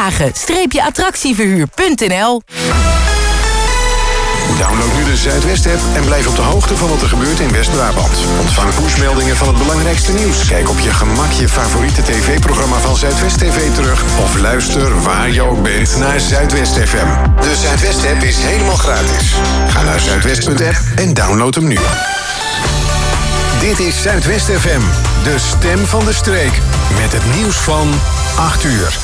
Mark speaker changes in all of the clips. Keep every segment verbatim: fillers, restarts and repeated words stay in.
Speaker 1: wagen attractieverhuur punt n l.
Speaker 2: Download nu de Zuidwest-app en blijf op de hoogte van wat er gebeurt in West-Brabant. Ontvang pushmeldingen van het belangrijkste nieuws. Kijk op je gemak je favoriete tv-programma van Zuidwest T V terug. Of luister waar je ook bent naar Zuidwest F M. De Zuidwest-app is helemaal gratis. Ga naar zuidwest punt app en download hem nu. Dit is Zuidwest F M, de stem van de streek. Met het nieuws van acht uur.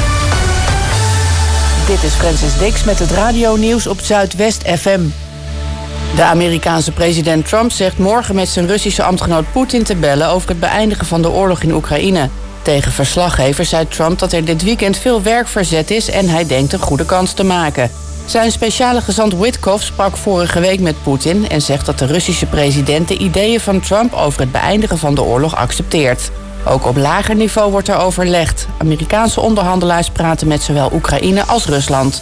Speaker 3: Dit is Francis Dix met het radionieuws op Zuidwest F M. De Amerikaanse president Trump zegt morgen met zijn Russische ambtgenoot Poetin te bellen over het beëindigen van de oorlog in Oekraïne. Tegen verslaggevers zei Trump dat er dit weekend veel werk verzet is en hij denkt een goede kans te maken. Zijn speciale gezant Witkoff sprak vorige week met Poetin en zegt dat de Russische president de ideeën van Trump over het beëindigen van de oorlog accepteert. Ook op lager niveau wordt er overlegd. Amerikaanse onderhandelaars praten met zowel Oekraïne als Rusland.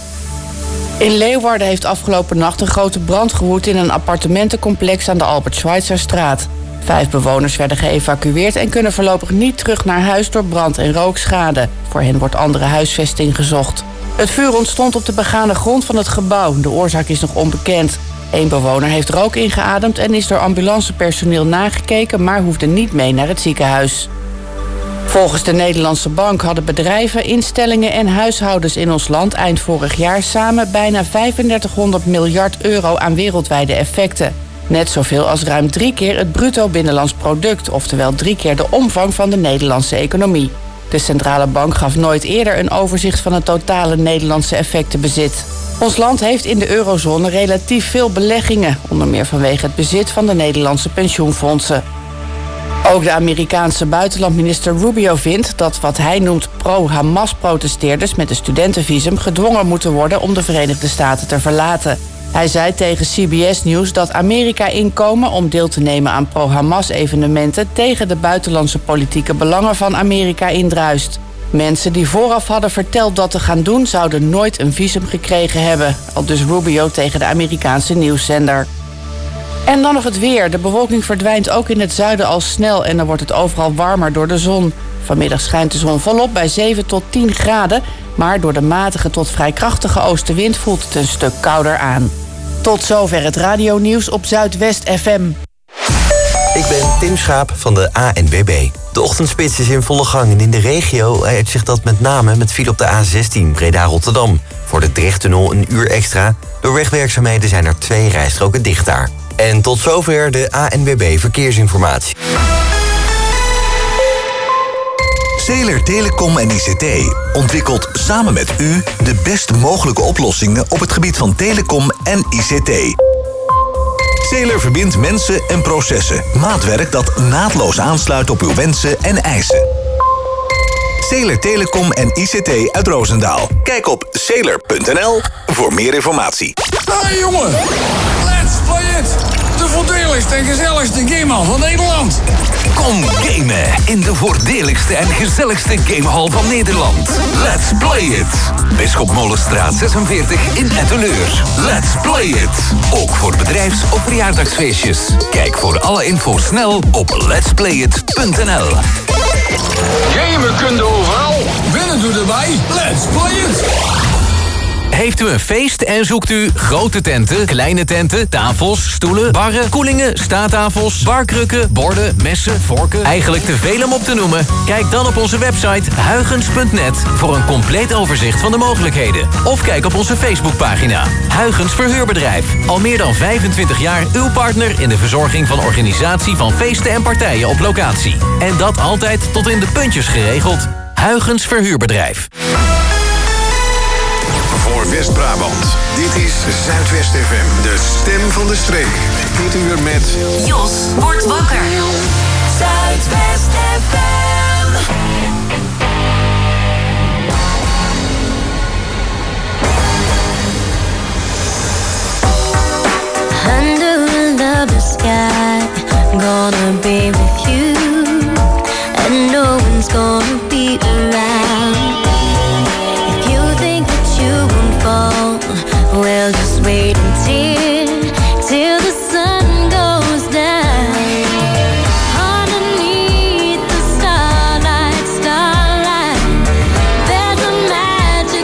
Speaker 3: In Leeuwarden heeft afgelopen nacht een grote brand gewoed in een appartementencomplex aan de Albert Schweitzerstraat. Vijf bewoners werden geëvacueerd en kunnen voorlopig niet terug naar huis door brand- en rookschade. Voor hen wordt andere huisvesting gezocht. Het vuur ontstond op de begane grond van het gebouw. De oorzaak is nog onbekend. Eén bewoner heeft rook ingeademd en is door ambulancepersoneel nagekeken, maar hoefde niet mee naar het ziekenhuis. Volgens de Nederlandse Bank hadden bedrijven, instellingen en huishoudens in ons land eind vorig jaar samen bijna vijfendertighonderd miljard euro aan wereldwijde effecten. Net zoveel als ruim drie keer het bruto binnenlands product, oftewel drie keer de omvang van de Nederlandse economie. De centrale bank gaf nooit eerder een overzicht van het totale Nederlandse effectenbezit. Ons land heeft in de eurozone relatief veel beleggingen, onder meer vanwege het bezit van de Nederlandse pensioenfondsen. Ook de Amerikaanse buitenlandminister Rubio vindt dat wat hij noemt pro-Hamas-protesteerders met een studentenvisum gedwongen moeten worden om de Verenigde Staten te verlaten. Hij zei tegen C B S News dat Amerika inkomen om deel te nemen aan pro-Hamas-evenementen tegen de buitenlandse politieke belangen van Amerika indruist. Mensen die vooraf hadden verteld dat te gaan doen zouden nooit een visum gekregen hebben, aldus Rubio tegen de Amerikaanse nieuwszender. En dan nog het weer. De bewolking verdwijnt ook in het zuiden al snel en dan wordt het overal warmer door de zon. Vanmiddag schijnt de zon volop bij zeven tot tien graden, maar door de matige tot vrij krachtige oostenwind voelt het een stuk kouder aan. Tot zover het radionieuws op Zuidwest F M.
Speaker 4: Ik ben Tim Schaap van de A N W B. De ochtendspits is in volle gang en in de regio uitzicht dat met name met file op de A zestien Breda-Rotterdam. Voor de Drechttunnel een uur extra. Door wegwerkzaamheden zijn er twee rijstroken dicht daar. En tot zover de A N W B Verkeersinformatie.
Speaker 5: Zeeler Telecom en I C T ontwikkelt samen met u de best mogelijke oplossingen op het gebied van telecom en I C T. Zeeler verbindt mensen en processen. Maatwerk dat naadloos aansluit op uw wensen en eisen. Zeeler Telecom en I C T uit Roosendaal. Kijk op zeeler punt n l voor meer informatie.
Speaker 6: Hey jongen, let's play it! De voordeligste en gezelligste gamehal van Nederland.
Speaker 7: Kom gamen in de voordeligste en gezelligste gamehal van Nederland. Let's play it! Bisschop Molenstraat zesenveertig in Etteleur. Let's play it! Ook voor bedrijfs- of verjaardagsfeestjes. Kijk voor alle info snel op lets play it punt n l.
Speaker 6: Gamen kun je overal. Winnen doe erbij. Let's play it!
Speaker 8: Heeft u een feest en zoekt u grote tenten, kleine tenten, tafels, stoelen, barren, koelingen, staattafels, barkrukken, borden, messen, vorken, eigenlijk te veel om op te noemen? Kijk dan op onze website huygens punt net voor een compleet overzicht van de mogelijkheden. Of kijk op onze Facebookpagina. Huygens Verhuurbedrijf. Al meer dan vijfentwintig jaar uw partner in de verzorging van organisatie van feesten en partijen op locatie. En dat altijd tot in de puntjes geregeld. Huygens Verhuurbedrijf.
Speaker 2: Voor West-Brabant. Dit is Zuidwest F M, de stem van de streek. Dit uur met
Speaker 1: Jos wordt wakker. Zuidwest F M.
Speaker 9: Under the sky, gonna be with you, and no one's gonna be around. We'll just wait until, till the sun goes down. Underneath the starlight, starlight, there's a magic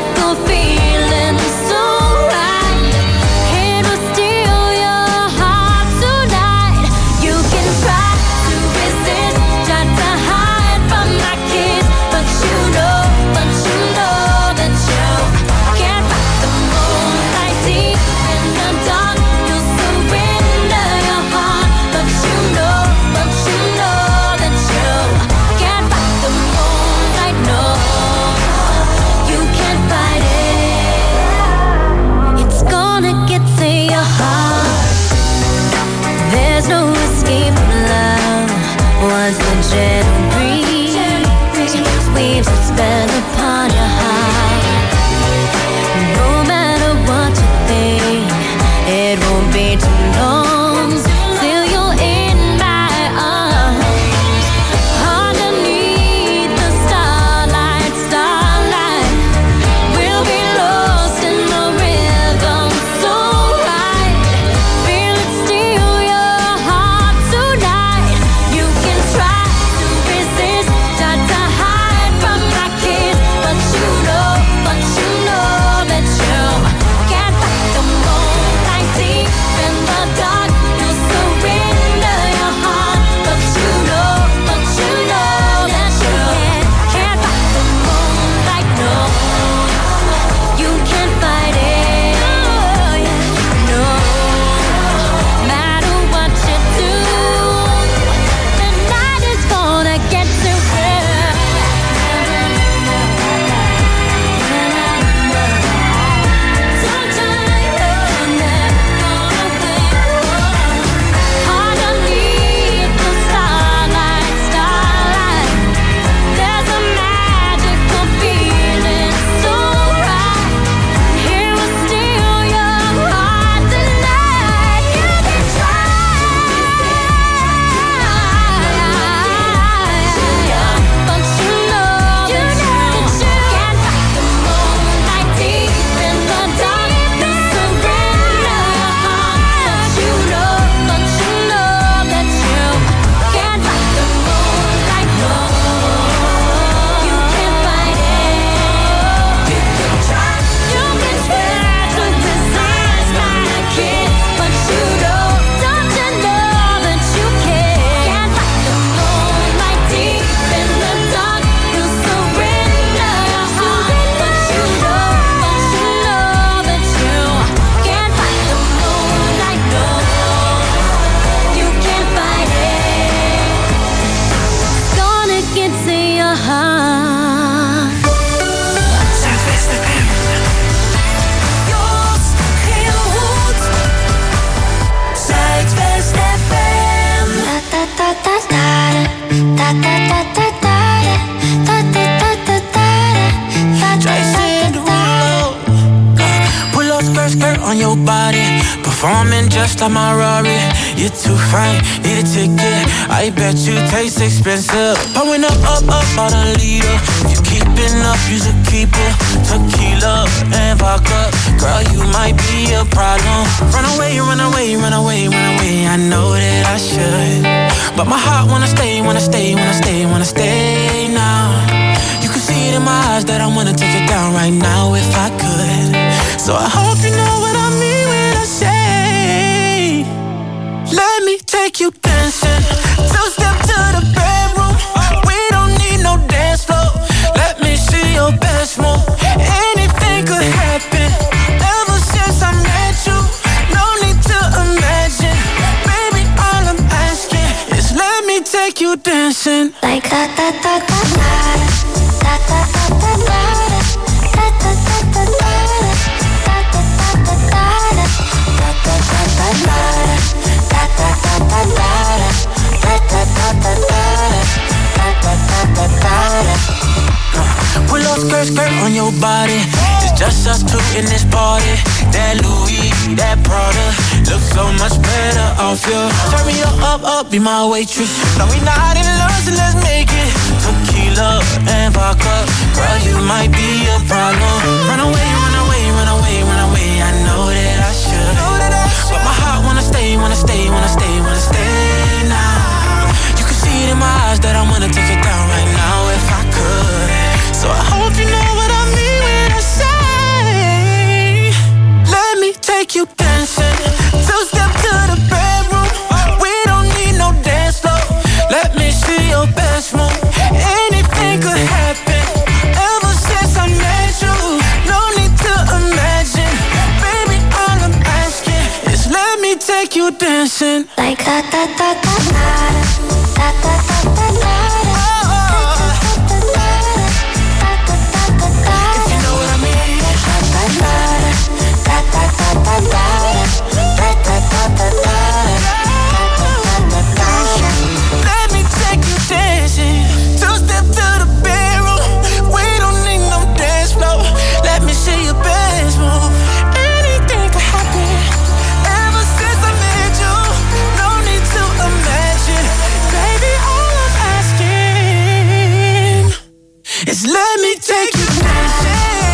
Speaker 10: your body, performing just like my Rari. You're too fine, need a ticket. I bet you taste expensive. Pouring up, up, up, about a liter. If you keeping up, you should keep it. Tequila and vodka, girl, you might be a problem. Run away, run away, run away, run away. I know that I should, but my heart wanna stay, wanna stay, wanna stay, wanna stay now. You can see it in my eyes that I wanna take it down right now if I could. So I hope you know what I mean when I say, let me take you dancing. Two step to the bedroom. We don't need no dance floor. Let me see your best move. Anything could happen. Ever since I met you, no need to imagine. Baby, all I'm asking is let me take you dancing.
Speaker 9: Like da da da da da da da da da da da da da.
Speaker 10: Pull up skirt, skirt on your body. It's just us two in this party. That Louis, that Prada looks so much better off you. Turn me up, up, up, be my waitress. No, we not in love, so let's make it. Tequila and vodka, girl, you might be a problem. Run away, run away, run away, run away. I know that I should, but my heart wanna stay, wanna stay, wanna stay, wanna stay now. You can see it in my eyes that I wanna take it down right now if I could. So I hope you know what I mean when I say, let me take you dancing. Two step to the bedroom. We don't need no dance floor. Let me see your best move. Anything could happen. Ever since I met you, no need to imagine. Baby, all I'm asking is let me take you dancing.
Speaker 9: Like da da da da da da da da da.
Speaker 10: Let me take you dancing. Two step to the bedroom. We don't need no dance floor. Let me see your best move. Anything could happen. Ever since I met you, no need to imagine. Baby, all I'm asking is let me take you dancing.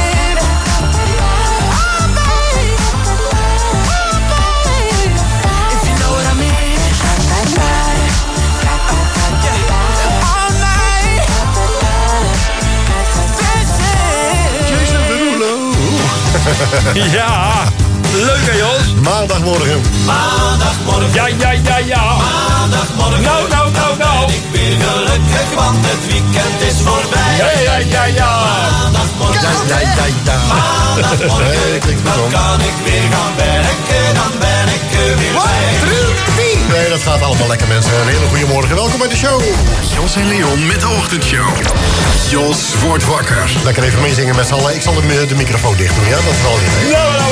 Speaker 11: Ja, leuk hè Jos?
Speaker 12: Maandagmorgen.
Speaker 11: Maandagmorgen. Ja, ja, ja, ja.
Speaker 13: Maandagmorgen.
Speaker 11: Nou, nou, nou, nou.
Speaker 13: Ben ik weer gelukkig, want het weekend is voorbij.
Speaker 11: Ja, ja, ja, ja.
Speaker 13: Maandagmorgen.
Speaker 12: Ja, ja, ja, ja.
Speaker 13: Maandagmorgen. Dan kan ik weer gaan werken, dan ben ik er weer bij.
Speaker 12: Nee, dat gaat allemaal lekker mensen. Een hele goede morgen. Welkom bij de show.
Speaker 2: Jos en Leon met de ochtendshow. Jos wordt wakker.
Speaker 12: Lekker even meezingen met z'n allen. Ik zal de, de microfoon dicht doen, ja? Dat is wel weer.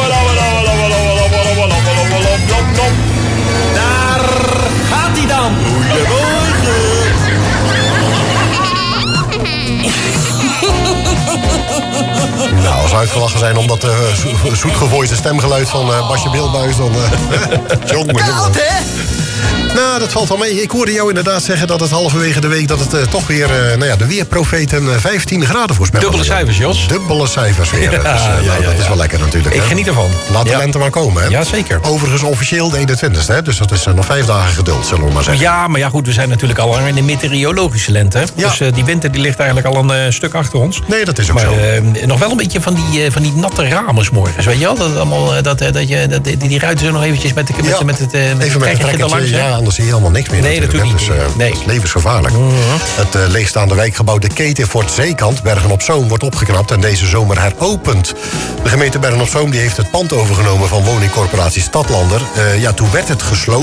Speaker 13: Daar gaat hij dan.
Speaker 12: Goedemorgen. Nou, als we uitgelachen zijn om dat uh, zo, zoetgevoiste stemgeluid van uh, Basje Bilbuis, dan... Uh, jongen,
Speaker 13: Koud, hè?
Speaker 12: Nou, dat valt wel mee. Ik hoorde jou inderdaad zeggen dat het halverwege de week... dat het uh, toch weer, uh, nou ja, de weerprofeten uh, vijftien graden voorspellen.
Speaker 11: Dubbele cijfers, Jos.
Speaker 12: Dubbele cijfers weer. Ja, dus, uh, ja, nou, ja, dat ja. is wel lekker natuurlijk.
Speaker 11: Ik
Speaker 12: hè?
Speaker 11: geniet ervan.
Speaker 12: Laat de
Speaker 11: ja.
Speaker 12: lente maar komen, hè?
Speaker 11: Ja, zeker.
Speaker 12: Overigens officieel de eenentwintigste, hè? Dus dat is uh, nog vijf dagen geduld, zullen we maar zeggen.
Speaker 11: Ja, maar ja goed, we zijn natuurlijk al lang in de meteorologische lente. Ja. Dus uh, die winter die ligt eigenlijk al een uh, stuk achter ons.
Speaker 12: Nee, dat is ook
Speaker 11: maar,
Speaker 12: zo.
Speaker 11: Uh, nog wel een beetje van die, uh, van die natte ramen 's morgens, weet je wel? Dat, allemaal, uh, dat, uh, dat je, dat, die, die ruiten zo nog eventjes met, de, met, ja. met het uh, met
Speaker 12: even met het trekkertje langs. Ja, anders zie je helemaal niks meer.
Speaker 11: Nee, natuurlijk niet.
Speaker 12: Dus, uh, nee. Het is levensgevaarlijk. Uh-huh. Het uh, leegstaande wijkgebouw De Keten Fort Zeekant, Bergen-op-Zoom, wordt opgeknapt en deze zomer heropend. De gemeente Bergen-op-Zoom die heeft het pand overgenomen van woningcorporatie Stadlander. Uh, ja, toen werd het gesloten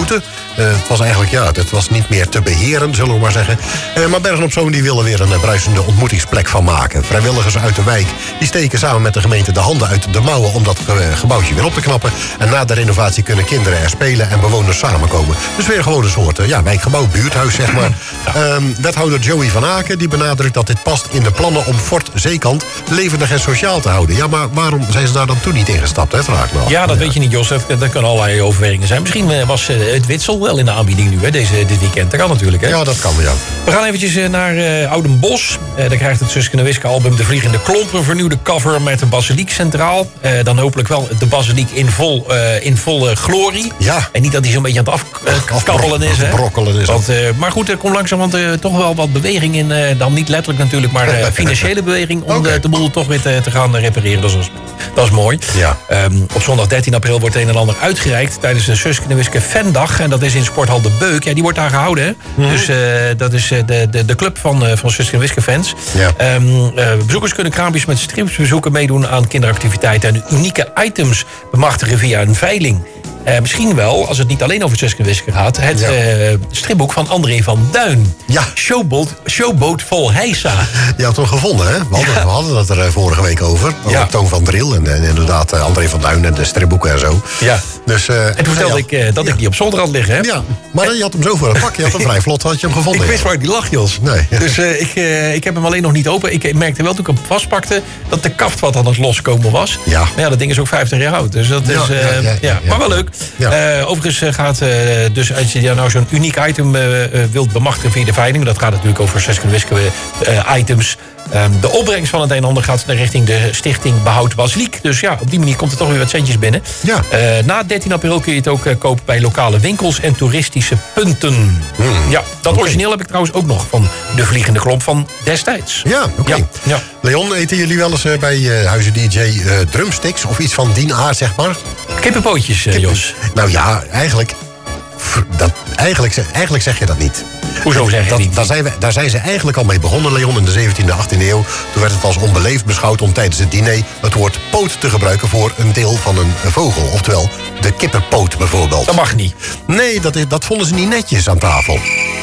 Speaker 12: Uh, het was eigenlijk, ja, het was niet meer te beheren, zullen we maar zeggen. Uh, maar Bergen op Zoom die willen weer een uh, bruisende ontmoetingsplek van maken. Vrijwilligers uit de wijk die steken samen met de gemeente de handen uit de mouwen om dat uh, gebouwtje weer op te knappen. En na de renovatie kunnen kinderen er spelen en bewoners samenkomen. Dus weer gewoon een soort uh, ja, wijkgebouw, buurthuis, zeg maar. Um, wethouder Joey van Aken die benadrukt dat dit past in de plannen om Fort Zeekant levendig en sociaal te houden. Ja, maar waarom zijn ze daar dan toen niet ingestapt, hè? Vraag ik me af.
Speaker 11: Ja, dat ja. weet je niet, Jos. Dat, dat kunnen allerlei overwegingen zijn. Misschien uh, was uh, het Witsel wel in de aanbieding nu, hè, deze, dit weekend. Dat kan natuurlijk, hè?
Speaker 12: Ja, dat kan, ja.
Speaker 11: We gaan eventjes uh, naar uh, Oudenbosch. Uh, daar krijgt het Suske en Wiske album De Vliegende Klomp een vernieuwde cover met de basiliek centraal. Uh, dan hopelijk wel de basiliek in vol, uh, in volle glorie.
Speaker 12: Ja.
Speaker 11: En niet dat hij zo'n beetje aan het afkabbelen is, hè?
Speaker 12: Brokkelen is.
Speaker 11: Want, uh, maar goed, er komt langzaam uh, toch wel wat beweging in. Uh, dan niet letterlijk natuurlijk, maar uh, financiële beweging om okay. de, de boel toch weer te, te gaan repareren. Dat is, dat is mooi.
Speaker 12: Ja.
Speaker 11: Um, op zondag dertien april wordt een en ander uitgereikt tijdens de Suske en Wiske Fandag. En dat is in Sporthal De Beuk. Ja, die wordt daar gehouden, hè? Mm-hmm. Dus uh, dat is uh, de, de, de club van, uh, van Suske en Wiske fans.
Speaker 12: Ja.
Speaker 11: Um, uh, bezoekers kunnen kraampjes met stripsbezoeken meedoen aan kinderactiviteiten en unieke items bemachtigen via een veiling. Uh, misschien wel, als het niet alleen over Suske en Wiske gaat, het ja. uh, stripboek van André van Duin.
Speaker 12: Ja.
Speaker 11: Showboat, Showboat vol Heisa.
Speaker 12: Je had hem gevonden, hè? We hadden, ja. we hadden het er uh, vorige week over. Over
Speaker 11: ja.
Speaker 12: Toon van Driel en, en inderdaad uh, André van Duin en de stripboeken en zo.
Speaker 11: Ja.
Speaker 12: Dus, uh,
Speaker 11: en toen vertelde ja. ik uh, dat ja. ik die op zolder had liggen, hè?
Speaker 12: Ja, maar je had hem zo voor het pak. Je had hem vrij vlot, had je hem gevonden.
Speaker 11: Ik wist waar die lag, Jos.
Speaker 12: Nee.
Speaker 11: Dus uh, ik, uh, ik heb hem alleen nog niet open. Ik merkte wel toen ik hem vastpakte dat de kaft wat aan het loskomen was.
Speaker 12: Ja.
Speaker 11: Maar ja, dat ding is ook vijftig jaar oud. Dus dat
Speaker 12: ja,
Speaker 11: is, uh,
Speaker 12: ja, ja, ja,
Speaker 11: ja.
Speaker 12: ja.
Speaker 11: Maar wel leuk.
Speaker 12: Ja.
Speaker 11: Uh, overigens gaat, uh, dus als je nou zo'n uniek item uh, wilt bemachtigen via de veiling, dat gaat natuurlijk over Suske en Wiske uh, items. Um, de opbrengst van het een en ander gaat naar richting de stichting Behoud Basiliek. Dus ja, op die manier komt er toch weer wat centjes binnen.
Speaker 12: Ja.
Speaker 11: Uh, na dertien april kun je het ook uh, kopen bij lokale winkels en toeristische punten.
Speaker 12: Hmm.
Speaker 11: Ja, dat okay. origineel heb ik trouwens ook nog van De Vliegende Klomp van destijds.
Speaker 12: Ja, oké. Okay.
Speaker 11: Ja. Ja.
Speaker 12: Leon, eten jullie wel eens uh, bij uh, Huizen D J uh, drumsticks of iets van die aard, zeg maar?
Speaker 11: Kippenpootjes, uh,
Speaker 12: Kippen.
Speaker 11: Jos.
Speaker 12: Nou ja, eigenlijk, dat, eigenlijk, eigenlijk zeg je dat niet.
Speaker 11: Hoezo zeg je
Speaker 12: dat,
Speaker 11: niet?
Speaker 12: Daar zijn, we, daar zijn ze eigenlijk al mee begonnen, Leon, in de zeventiende, achttiende eeuw. Toen werd het als onbeleefd beschouwd om tijdens het diner het woord poot te gebruiken voor een deel van een vogel. Oftewel, de kippenpoot bijvoorbeeld.
Speaker 11: Dat mag niet.
Speaker 12: Nee, dat, is, dat vonden ze niet netjes aan tafel.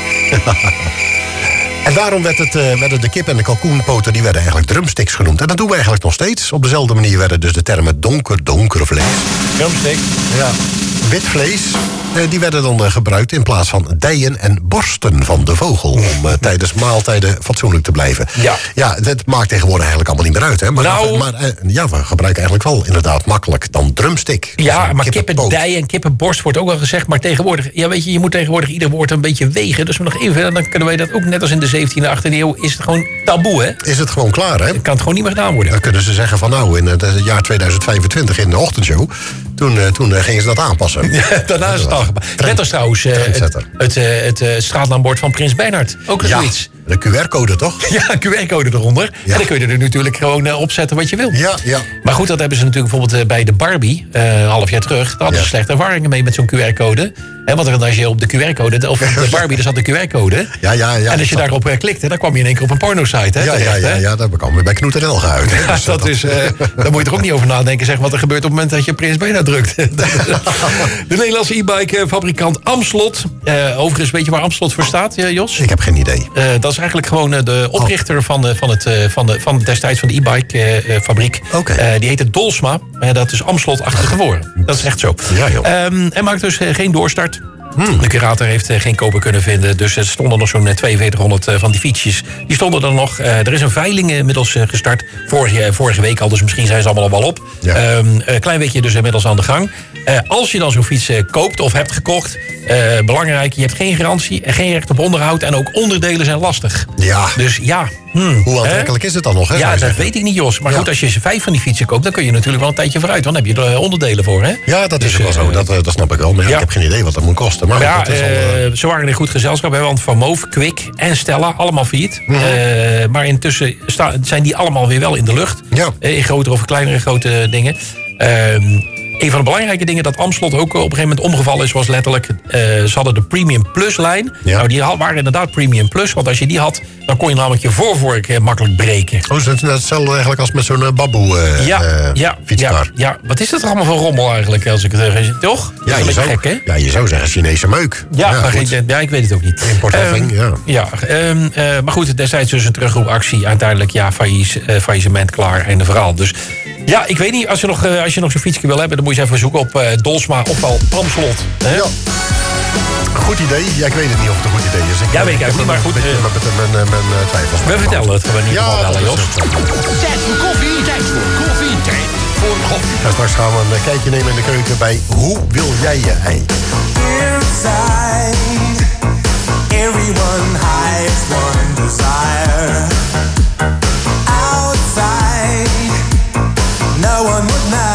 Speaker 12: En daarom werd het, uh, werden de kip en de kalkoenpoten die werden eigenlijk drumsticks genoemd. En dat doen we eigenlijk nog steeds. Op dezelfde manier werden dus de termen donker, donker vlees.
Speaker 11: Drumstick?
Speaker 12: Ja. Wit vlees, die werden dan gebruikt in plaats van dijen en borsten van de vogel. Om uh, tijdens maaltijden fatsoenlijk te blijven.
Speaker 11: Ja.
Speaker 12: Ja, dat maakt tegenwoordig eigenlijk allemaal niet meer uit. Hè? Maar,
Speaker 11: nou,
Speaker 12: maar uh, ja, we gebruiken eigenlijk wel inderdaad makkelijk dan drumstick.
Speaker 11: Ja, maar kippendij en kippenborst wordt ook wel gezegd. Maar tegenwoordig, ja weet je, je moet tegenwoordig ieder woord een beetje wegen. Dus we nog even, dan kunnen wij dat ook net als in de zeventiende, achttiende eeuw, is het gewoon taboe, hè?
Speaker 12: Is het gewoon klaar, hè?
Speaker 11: Dan kan het gewoon niet meer gedaan worden.
Speaker 12: Dan kunnen ze zeggen van nou, in het jaar tweeduizend vijfentwintig in de ochtendshow, toen, uh, toen uh, gingen ze dat aanpassen.
Speaker 11: Ja, daarna is het al gedaan. Net als trouwens uh, het, het, uh, het uh, straatnaambord van Prins Bernhard. Ook nog
Speaker 12: ja,
Speaker 11: zoiets.
Speaker 12: De Q R-code toch?
Speaker 11: Ja, Q R-code eronder. Ja. En dan kun je er natuurlijk gewoon uh, opzetten wat je wil.
Speaker 12: Ja, ja.
Speaker 11: Maar goed, dat hebben ze natuurlijk bijvoorbeeld uh, bij de Barbie, uh, een half jaar terug. Daar hadden ja. ze slechte ervaringen mee met zo'n Q R-code. He, want als je op de Q R-code, of de Barbie, er zat de Q R-code.
Speaker 12: Ja, ja, ja.
Speaker 11: En als je daarop uh, klikte, dan kwam je in één keer op een porno-site. Hè,
Speaker 12: ja,
Speaker 11: terecht,
Speaker 12: ja, ja, ja, daar kwam je bij Knoet en Elga uit.
Speaker 11: Ja, dus dat, dat is, uh, daar moet je toch ook niet over nadenken, zeg, wat er gebeurt op het moment dat je Prins Bernhard drukt. De Nederlandse e-bike-fabrikant Amslot. Uh, overigens, weet je waar Amslot voor staat, uh, Jos?
Speaker 12: Ik heb geen idee.
Speaker 11: Uh, dat is eigenlijk gewoon uh, de oprichter oh. van, de, van, het, uh, van, de, van destijds van de e-bike-fabriek. Uh,
Speaker 12: okay.
Speaker 11: uh, die heette Dolsma. Uh, dat is Amslot achter tevoren. Dat is echt zo.
Speaker 12: Ja, joh.
Speaker 11: Um, en maakt dus uh, geen doorstart.
Speaker 12: Hmm.
Speaker 11: De curator heeft uh, geen koper kunnen vinden. Dus er stonden nog zo'n tweeënveertighonderd uh, van die fietsjes. Die stonden er nog. Uh, er is een veiling uh, inmiddels uh, gestart. Vorige, vorige week al, dus misschien zijn ze allemaal al wel op.
Speaker 12: Ja.
Speaker 11: Um, een klein weekje dus inmiddels aan de gang. Uh, als je dan zo'n fiets uh, koopt of hebt gekocht... Uh, belangrijk, je hebt geen garantie en geen recht op onderhoud... en ook onderdelen zijn lastig.
Speaker 12: Ja.
Speaker 11: Dus ja... Hmm,
Speaker 12: Hoe aantrekkelijk
Speaker 11: hè?
Speaker 12: is het dan nog? Hè,
Speaker 11: ja, dat
Speaker 12: zeggen?
Speaker 11: weet ik niet, Jos. Maar
Speaker 12: ja.
Speaker 11: goed, als je vijf van die fietsen koopt... dan kun je natuurlijk wel een tijdje vooruit. Dan heb je er onderdelen voor, hè?
Speaker 12: Ja, dat
Speaker 11: dus,
Speaker 12: is wel zo. Dat, dat snap ik wel. Maar ja,
Speaker 11: ja.
Speaker 12: ik heb geen idee wat dat moet kosten. Maar
Speaker 11: ja,
Speaker 12: goed, dat is
Speaker 11: uh,
Speaker 12: al, uh...
Speaker 11: ze waren in goed gezelschap. Hè, want Van Moof, Kwik en Stella, allemaal failliet.
Speaker 12: Mm-hmm.
Speaker 11: Uh, maar intussen sta, zijn die allemaal weer wel in de lucht.
Speaker 12: Ja.
Speaker 11: Uh, in grotere of kleinere grote dingen. Uh, een van de belangrijke dingen dat Amstelot ook op een gegeven moment omgevallen is, was letterlijk, uh, ze hadden de Premium Plus lijn. Ja. Nou, die waren inderdaad Premium Plus, want als je die had, dan kon je namelijk je voorvork uh, makkelijk breken.
Speaker 12: Oh, is het hetzelfde eigenlijk als met zo'n uh, baboe uh,
Speaker 11: ja,
Speaker 12: uh,
Speaker 11: ja,
Speaker 12: fietskar?
Speaker 11: Ja, ja, wat is dat er allemaal voor rommel eigenlijk, als ik het zeg, toch?
Speaker 12: Ja, je zou, gek, hè? Ja, je zou zeggen Chinese meuk.
Speaker 11: Ja, ja, maar geen, ja, ik weet het ook niet.
Speaker 12: Importheffing, um,
Speaker 11: ja. ja um, uh, maar goed, destijds dus een terugroepactie. Uiteindelijk, ja, faillies, uh, faillissement, klaar, einde verhaal. Dus ja, ik weet niet, als je nog, uh, als je nog zo'n fietsje wil hebben, dan moet je eens even zoeken op uh, Dolsma of wel Amstelot. Hè?
Speaker 12: Ja. Goed idee. Ja, ik weet het niet of het een goed idee is. Ik
Speaker 11: ja, weet ik eigenlijk niet, maar goed.
Speaker 12: Beetje, uh, met mijn, mijn, mijn uh, twijfels.
Speaker 11: We vertellen het gewoon in ieder geval wel, Jos.
Speaker 14: Tijd voor koffie, tijd voor koffie, tijd voor koffie.
Speaker 12: En straks gaan we een kijkje nemen in de keuken bij Hoe wil jij je ei?
Speaker 13: Inside, everyone hides one desire. Outside, no one would know.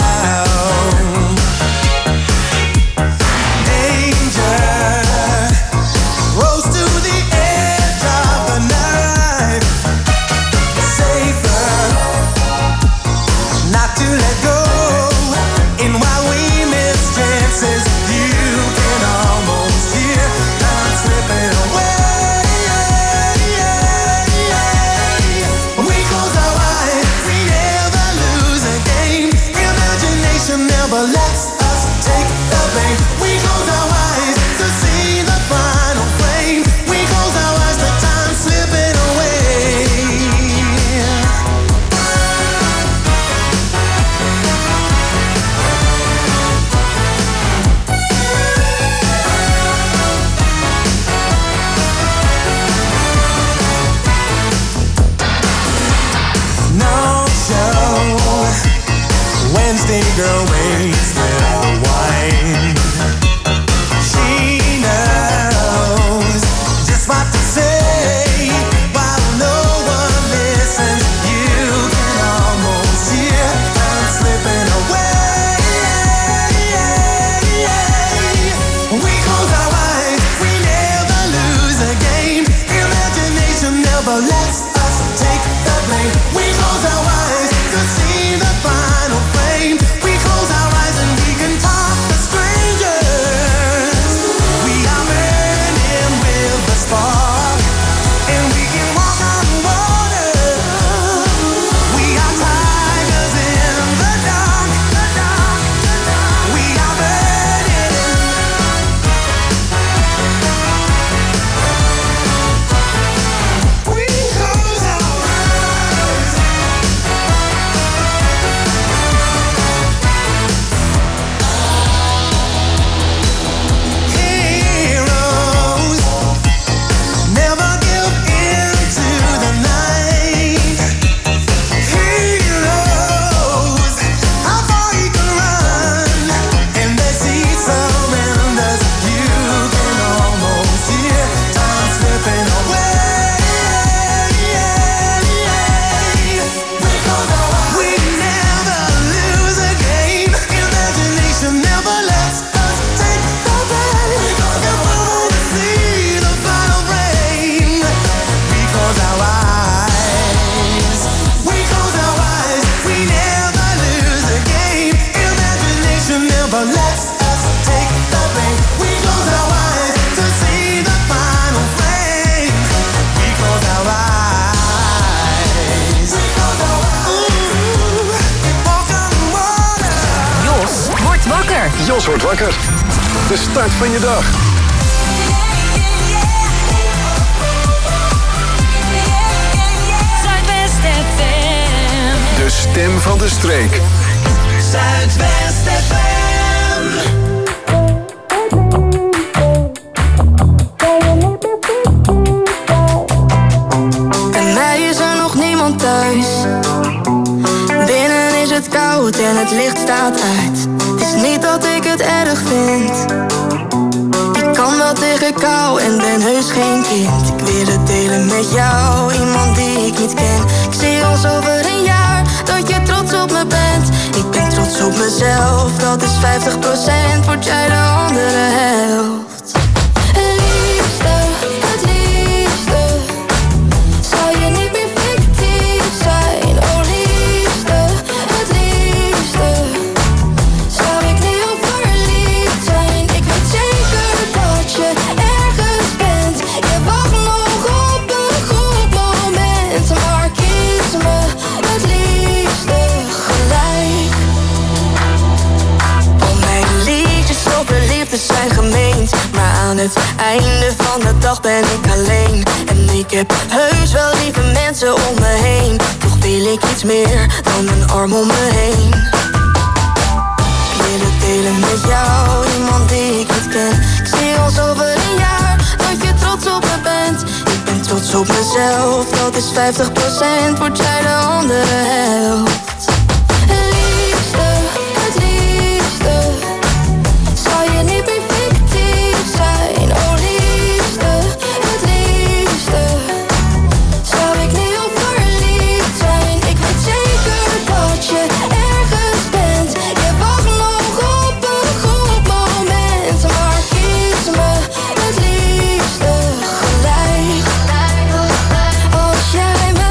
Speaker 13: Girl waits with the wine. She knows just what to say while no one listens. You can almost hear time slipping away. We close our eyes, we never lose a game. Imagination never lets us take the blame. We close our eyes to see the final frame.
Speaker 2: Jos wordt wakker. De start van je dag.
Speaker 1: Zuidwest F M.
Speaker 2: De stem van de streek.
Speaker 1: Zuidwest F M.
Speaker 15: Bij mij is er nog niemand thuis. Binnen is het koud en het licht staat uit. Het is niet dat ik het erg vind. Ik kan wel tegen kou en ben heus geen kind. Ik wil het delen met jou, iemand die ik niet ken. Ik zie ons over een jaar, dat je trots op me bent. Ik ben trots op mezelf, dat is vijftig procent. Word jij de andere helft. Liefste, het liefste, zou je niet meer fictief zijn. Oh liefste, het liefste, zou ik het einde van de dag ben ik alleen. En ik heb heus wel lieve mensen om me heen. Toch wil ik iets meer dan een arm om me heen. Ik wil het delen met jou, iemand die ik niet ken. Ik zie ons over een jaar, dat je trots op me bent. Ik ben trots op mezelf, dat is vijftig procent. Word jij de andere helft. Liefste, het liefste. Zou je niet meer fictief zijn? Oh liefste, het liefste. Zou ik niet op verliefd zijn? Ik weet zeker dat je ergens bent. Je wacht nog op een goed moment. Maar kies me het liefste gelijk. Als jij me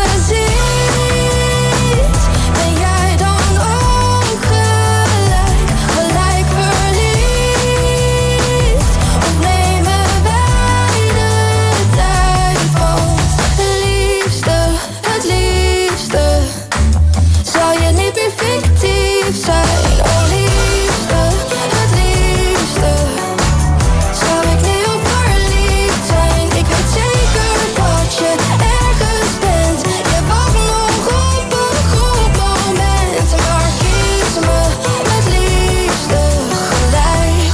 Speaker 15: ziet, ben jij dan ook gelijk. Gelijk verliefd. Of nemen wij de tijd? Want liefste, het liefste. Zou je niet meer fictief zijn? Oh liefste, het liefste. Zou ik niet op verliefd zijn? Ik weet zeker dat je ergens bent. Je wacht nog op een goed moment. Maar kies me het liefste gelijk.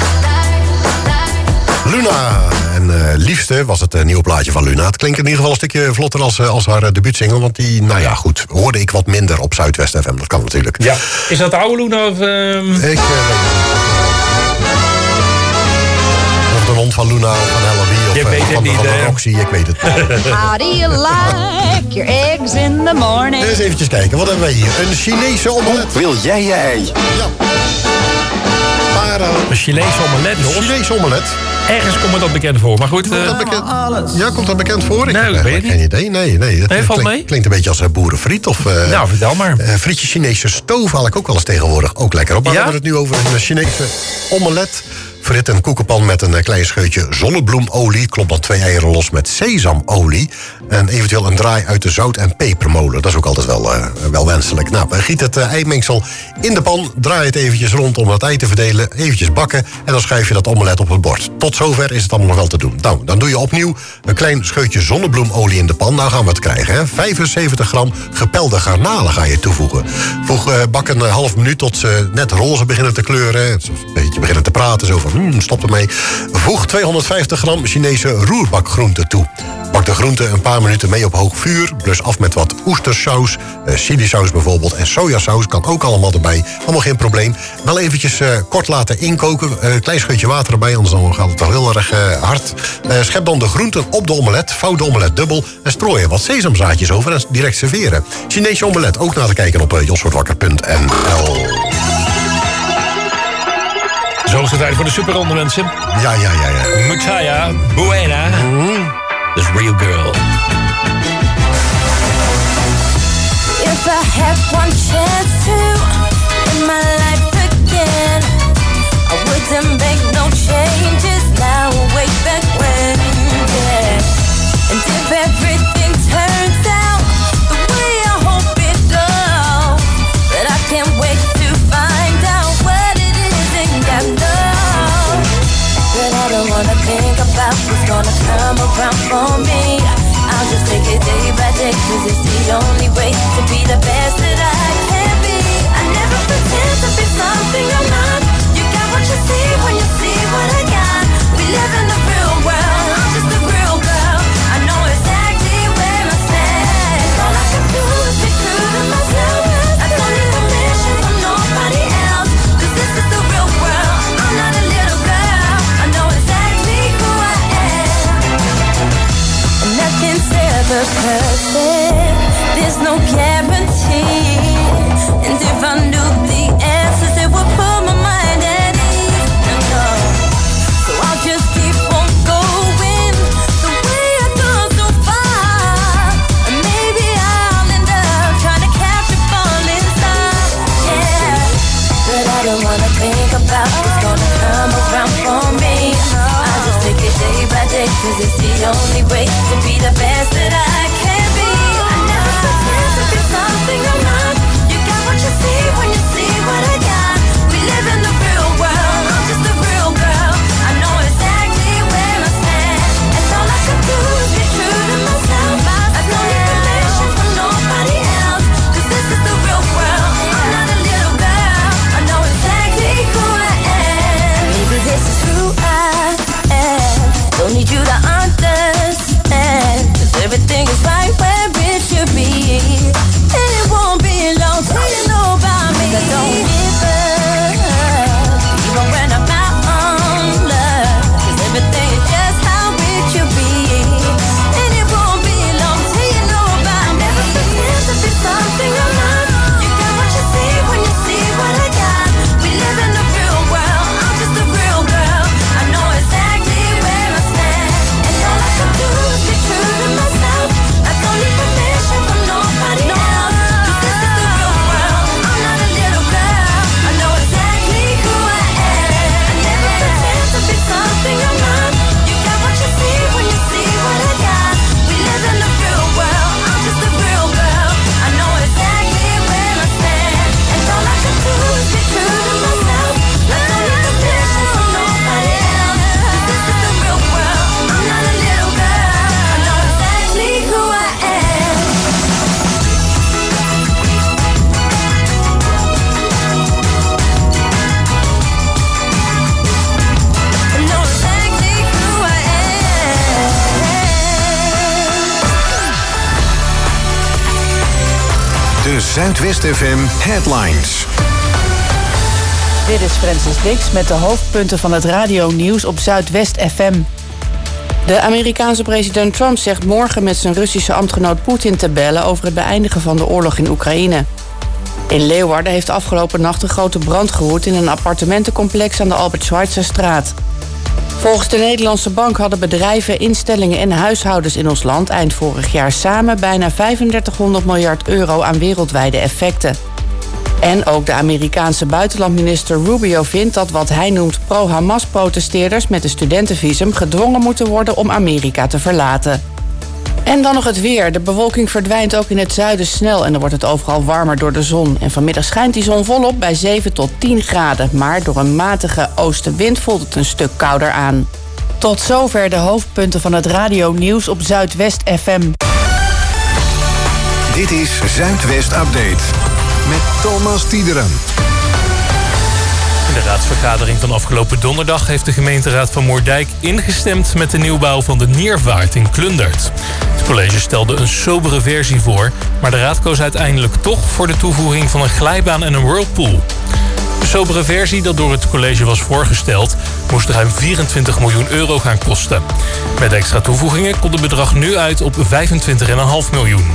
Speaker 12: Luna. En eh, liefste was het eh, nieuwe plaatje van Luna. Het klinkt in ieder geval een stukje vlotter als, eh, als haar uh, debuutsingle. Want die, nou ja, goed, hoorde ik wat minder op Zuidwest F M. Dat kan natuurlijk.
Speaker 11: Ja. Is dat de oude Luna of... ehm,
Speaker 12: Ik eh, weet het niet. Of de hond van Luna of van Halloween of
Speaker 11: Je
Speaker 12: eh,
Speaker 11: weet het
Speaker 12: van, de-
Speaker 11: niet,
Speaker 12: van de
Speaker 11: hè?
Speaker 12: Roxy. Ik weet het niet.
Speaker 16: How do you like your eggs in the morning?
Speaker 12: Eens eventjes kijken. Wat hebben wij hier? Een Chinese omelet.
Speaker 2: Wil jij je ei?
Speaker 12: Ja. Maar, eh,
Speaker 11: Een Chinese omelet,
Speaker 12: een
Speaker 11: Jos.
Speaker 12: Chinese omelet.
Speaker 11: Ergens komt me dat bekend voor, maar goed.
Speaker 12: Komt
Speaker 11: eh,
Speaker 12: dat bekend? Ja, komt dat bekend voor?
Speaker 11: Nou, ik
Speaker 12: heb
Speaker 11: weet
Speaker 12: eigenlijk
Speaker 11: het
Speaker 12: geen idee. Nee, nee. Dat
Speaker 11: Nee, valt
Speaker 12: klinkt,
Speaker 11: mee?
Speaker 12: klinkt een beetje als uh, boerenfriet. Of, uh,
Speaker 11: Nou, vertel maar.
Speaker 12: Uh, frietje Chinese stoof haal ik ook wel eens tegenwoordig. Ook lekker op. Maar
Speaker 11: Ja?
Speaker 12: we hebben het nu over een Chinese omelet. Frit en koekenpan met een uh, klein scheutje zonnebloemolie. Klopt dan twee eieren los met sesamolie. En eventueel een draai uit de zout- en pepermolen. Dat is ook altijd wel, uh, wel wenselijk. Nou, giet het uh, eimengsel in de pan. Draai het eventjes rond om het ei te verdelen. Eventjes bakken. En dan schuif je dat omelet op het bord. Tot zover is het allemaal nog wel te doen. Nou, dan doe je opnieuw een klein scheutje zonnebloemolie in de pan. Nou gaan we het krijgen. Hè? vijfenzeventig gram gepelde garnalen ga je toevoegen. Voeg, uh, bak een uh, half minuut tot ze net roze beginnen te kleuren. Een beetje beginnen te praten. Zo van, hmm, stop ermee. Voeg tweehonderdvijftig gram Chinese roerbakgroenten toe. Bak de groenten een paar minuten mee op hoog vuur. Blus af met wat oestersaus, uh, chilisaus bijvoorbeeld en sojasaus. Kan ook allemaal erbij. Allemaal geen probleem. Wel eventjes uh, kort laten inkoken. Een uh, klein scheutje water erbij, anders dan gaat het wel heel erg uh, hard. Uh, schep dan de groenten op de omelet. Vouw de omelet dubbel en strooi er wat sesamzaadjes over en direct serveren. Chinese omelet ook na te kijken op uh, jos wordt wakker punt n l.
Speaker 11: Zo is het tijd voor de superronde, mensen.
Speaker 12: Ja, ja, ja, ja.
Speaker 11: Mutaya, Buena.
Speaker 12: Mm.
Speaker 11: This real girl.
Speaker 9: If I had one chance to in my life again, I wouldn't make no changes now, way back when, yeah. And if everything turns out the way I hope it does, but I can't wait to find out what it is and I know. But I don't wanna think about what's gonna come around for me. I'll just take it day by day, cause it's the only way to be the best that I can be. I never pretend to be something I'm not. You got what you see when you see what I got. We live in the real world, I'm just a real girl. I know exactly where I stand. All I can do is be true to myself. I don't need permission from nobody else, cause this is the real world. I'm not a little girl, I know exactly who I am. And nothing's ever perfect, there's no guarantee. And if I knew the answers, it would put my mind at ease. No, so I'll just keep on going the way I've gone so far. And maybe I'll end up trying to catch a falling star. Yeah, but I don't wanna think about what's gonna come around for me. I'll just take it day by day, cause it's the only way to be the best that I can be. I never pretend to be something I'm not. You got what you see when you see what I got. We live in the real world, I'm just a real girl. I know exactly where I don't give up, even when I'm out on love. 'Cause everything is just how it should be. And it won't be long till you know about me. Never pretend to be something I'm not. You got what you see when you see what I got. We live in the real world, I'm just a real girl. I know exactly where I stand. And all I can do is be true to myself. I don't need permission from nobody else. 'Cause this is the real world, I'm not a little girl. I know exactly who I am. I never pretend to be something I'm not. You got what you see when you see what I got. We live in the real world, I'm just a real girl. I know exactly where I stand. And all I can do is be true to myself. I don't need permission from nobody else. 'Cause this is the real world, I'm not a little girl. I know exactly who I am. I know exactly who I am.
Speaker 2: De Zuidwest F M Headlines.
Speaker 3: Dit is Francis Dix met de hoofdpunten van het radionieuws op Zuidwest F M. De Amerikaanse president Trump zegt morgen met zijn Russische ambtgenoot Poetin te bellen over het beëindigen van de oorlog in Oekraïne. In Leeuwarden heeft afgelopen nacht een grote brand gewoed in een appartementencomplex aan de Albert Schweitzerstraat. Volgens de Nederlandse Bank hadden bedrijven, instellingen en huishoudens in ons land eind vorig jaar samen bijna vijfendertighonderd miljard euro aan wereldwijde effecten. En ook de Amerikaanse buitenlandminister Rubio vindt dat wat hij noemt pro-Hamas-protesteerders met een studentenvisum gedwongen moeten worden om Amerika te verlaten. En dan nog het weer. De bewolking verdwijnt ook in het zuiden snel en dan wordt het overal warmer door de zon. En vanmiddag schijnt die zon volop bij zeven tot tien graden. Maar door een matige oostenwind voelt het een stuk kouder aan. Tot zover de hoofdpunten van het radionieuws op Zuidwest F M.
Speaker 2: Dit is Zuidwest Update met Thomas Tiederen.
Speaker 17: In de raadsvergadering van afgelopen donderdag heeft de gemeenteraad van Moerdijk ingestemd met de nieuwbouw van de Niervaart in Klundert. Het college stelde een sobere versie voor, maar de raad koos uiteindelijk toch voor de toevoeging van een glijbaan en een whirlpool. De sobere versie dat door het college was voorgesteld moest ruim vierentwintig miljoen euro gaan kosten. Met extra toevoegingen komt het bedrag nu uit op vijfentwintig komma vijf miljoen.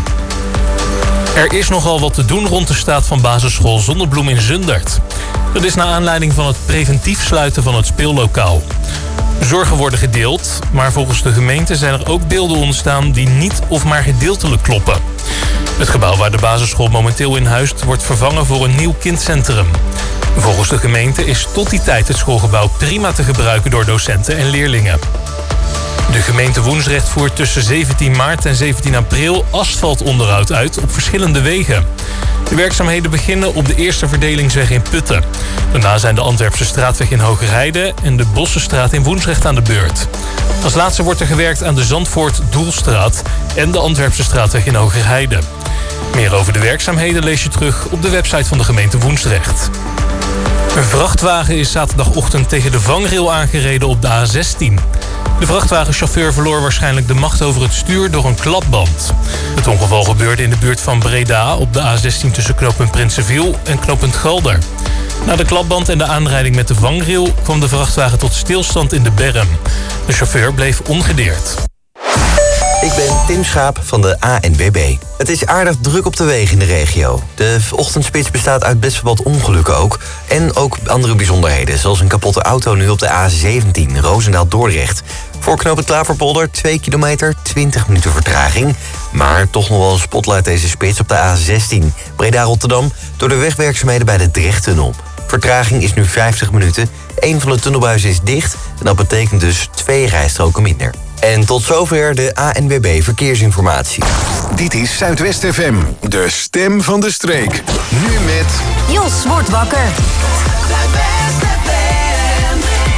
Speaker 17: Er is nogal wat te doen rond de staat van basisschool Zonnebloem in Zundert. Dat is naar aanleiding van het preventief sluiten van het speellokaal. Zorgen worden gedeeld, maar volgens de gemeente zijn er ook beelden ontstaan die niet of maar gedeeltelijk kloppen. Het gebouw waar de basisschool momenteel in huist wordt vervangen voor een nieuw kindcentrum. Volgens de gemeente is tot die tijd het schoolgebouw prima te gebruiken door docenten en leerlingen. De gemeente Woensdrecht voert tussen zeventien maart en zeventien april asfaltonderhoud uit op verschillende wegen. De werkzaamheden beginnen op de eerste verdelingsweg in Putten. Daarna zijn de Antwerpse straatweg in Hogerheide en de Bossenstraat in Woensdrecht aan de beurt. Als laatste wordt er gewerkt aan de Zandvoort-Doelstraat en de Antwerpse straatweg in Hogerheide. Meer over de werkzaamheden lees je terug op de website van de gemeente Woensdrecht. Een vrachtwagen is zaterdagochtend tegen de vangrail aangereden op de A zestien. De vrachtwagenchauffeur verloor waarschijnlijk de macht over het stuur door een klapband. Het ongeval gebeurde in de buurt van Breda op de A zestien tussen knooppunt Prinsenviel en knooppunt Galder. Na de klapband en de aanrijding met de vangrail kwam de vrachtwagen tot stilstand in de berm. De chauffeur bleef ongedeerd.
Speaker 4: Ik ben Tim Schaap van de A N W B. Het is aardig druk op de wegen in de regio. De ochtendspits bestaat uit best wel wat ongelukken ook. En ook andere bijzonderheden, zoals een kapotte auto nu op de A zeventien, Roosendaal-Dordrecht. Voor knooppunt Klaverpolder, twee kilometer, twintig minuten vertraging. Maar toch nog wel een spotlight deze spits op de A zestien, Breda-Rotterdam, door de wegwerkzaamheden bij de Drechttunnel. Vertraging is nu vijftig minuten. Eén van de tunnelbuizen is dicht en dat betekent dus twee rijstroken minder. En tot zover de A N W B Verkeersinformatie.
Speaker 2: Dit is Zuidwest F M, de stem van de streek. Nu met...
Speaker 1: Jos wordt wakker. Zuidwest F M.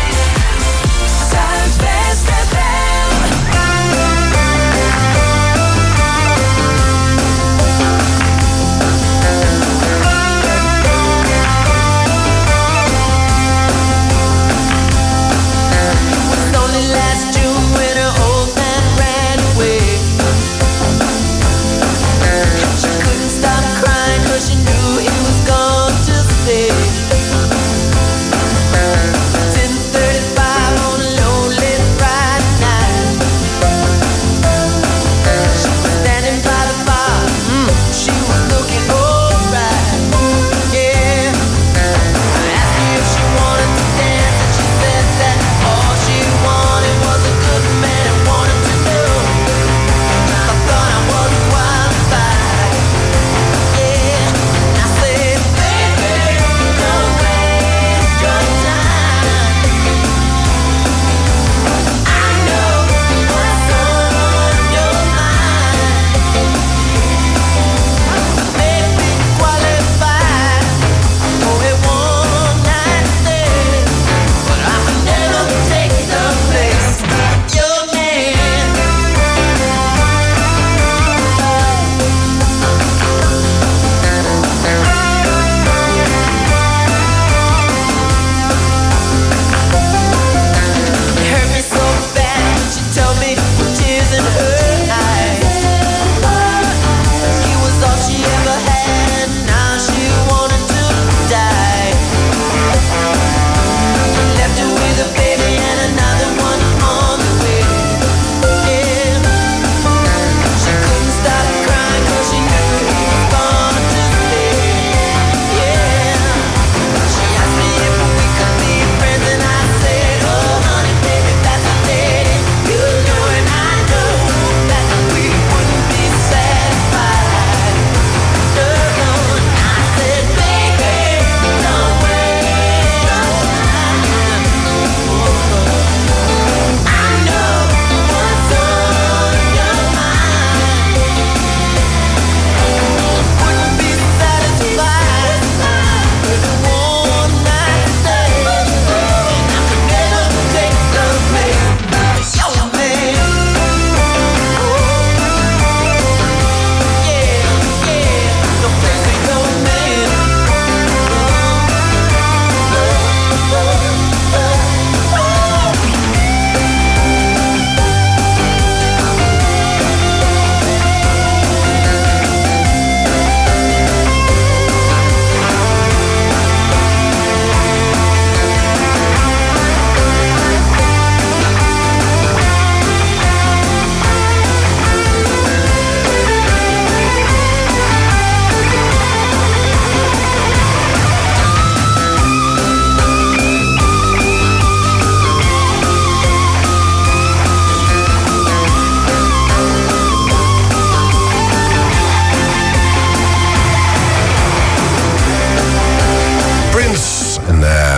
Speaker 1: Zuidwest F M.
Speaker 10: She couldn't stop crying 'cause she knew he was gone to stay.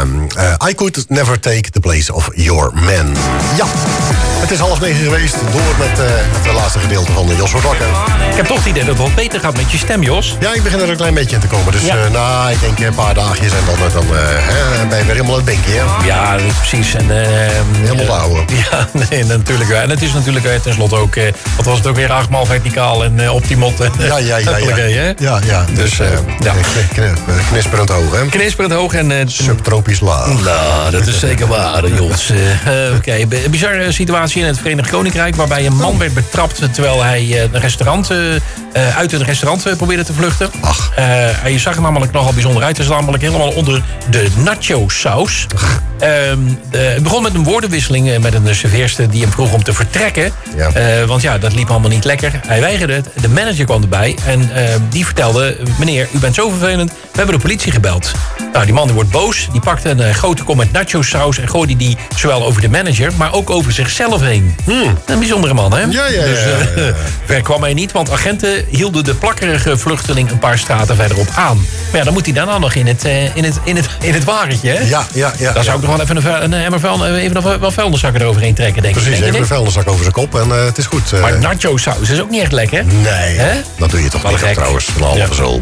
Speaker 12: uh, I Could Never Take the Place of Your Man. Ja, het is half negen geweest. Door met uh, het laatste gedeelte van de Jos wordt wakker.
Speaker 11: Ik heb toch het idee dat het wat beter gaat met je stem, Jos.
Speaker 12: Ja, ik begin er een klein beetje in te komen. Dus ja. uh, nou, ik denk een paar dagjes en dan, dan uh, hè, ben je weer helemaal het benkje. Hè?
Speaker 11: Ja, precies. En, uh,
Speaker 12: helemaal de oude.
Speaker 11: Ja, nee, natuurlijk. En het is natuurlijk uh, tenslotte ook, uh, wat was het ook weer, achtmaal verticaal en uh, optimot. En, uh,
Speaker 12: ja, ja, ja. Ja,
Speaker 11: hè?
Speaker 12: ja, ja.
Speaker 11: Dus, uh,
Speaker 12: ja. Knisperend hoog, hè?
Speaker 11: Knisperend hoog en... Uh,
Speaker 12: subtropisch laag.
Speaker 11: Nou, dat is zeker waar, Jos. Uh, Oké, okay. Een bizarre situatie in het Verenigd Koninkrijk, waarbij een man werd betrapt terwijl hij uh, een restaurant, uh, uit een restaurant uh, probeerde te vluchten.
Speaker 12: Ach.
Speaker 11: Uh, je zag er namelijk nogal bijzonder uit. Het is namelijk helemaal onder de nacho-saus. Uh, uh, het begon met een woordenwisseling uh, met een serveerster die hem vroeg om te vertrekken.
Speaker 12: Ja.
Speaker 11: Uh, want ja, dat liep allemaal niet lekker. Hij weigerde het. De manager kwam erbij en uh, die vertelde: meneer, u bent zo vervelend. We hebben de politie gebeld. Nou, die man die wordt boos. Die pakte een uh, grote kom met nacho-saus en gooide die zowel over de manager, maar ook over zichzelf heen.
Speaker 12: Hmm.
Speaker 11: Een bijzondere man, hè?
Speaker 12: Ja, ja,
Speaker 11: dus, uh,
Speaker 12: ja, ja, ja.
Speaker 11: ver kwam hij niet, want agenten hielden de plakkerige vluchteling een paar straten verderop aan. Maar ja, dan moet hij daarna nog in het, uh, in het, in het, in het wagentje, hè?
Speaker 12: Ja, ja, ja.
Speaker 11: Dan zou ik nog wel even een, een, een emmer vuil, even een wel vuilniszak eroverheen trekken, denk
Speaker 12: Precies,
Speaker 11: ik. Precies,
Speaker 12: even een vuilniszak over zijn kop en uh, het is goed. Uh,
Speaker 11: maar nacho-saus is ook niet echt lekker.
Speaker 12: Nee,
Speaker 11: hè?
Speaker 12: Dat doe je toch niet op, trouwens, van halve
Speaker 11: ja.
Speaker 12: zool.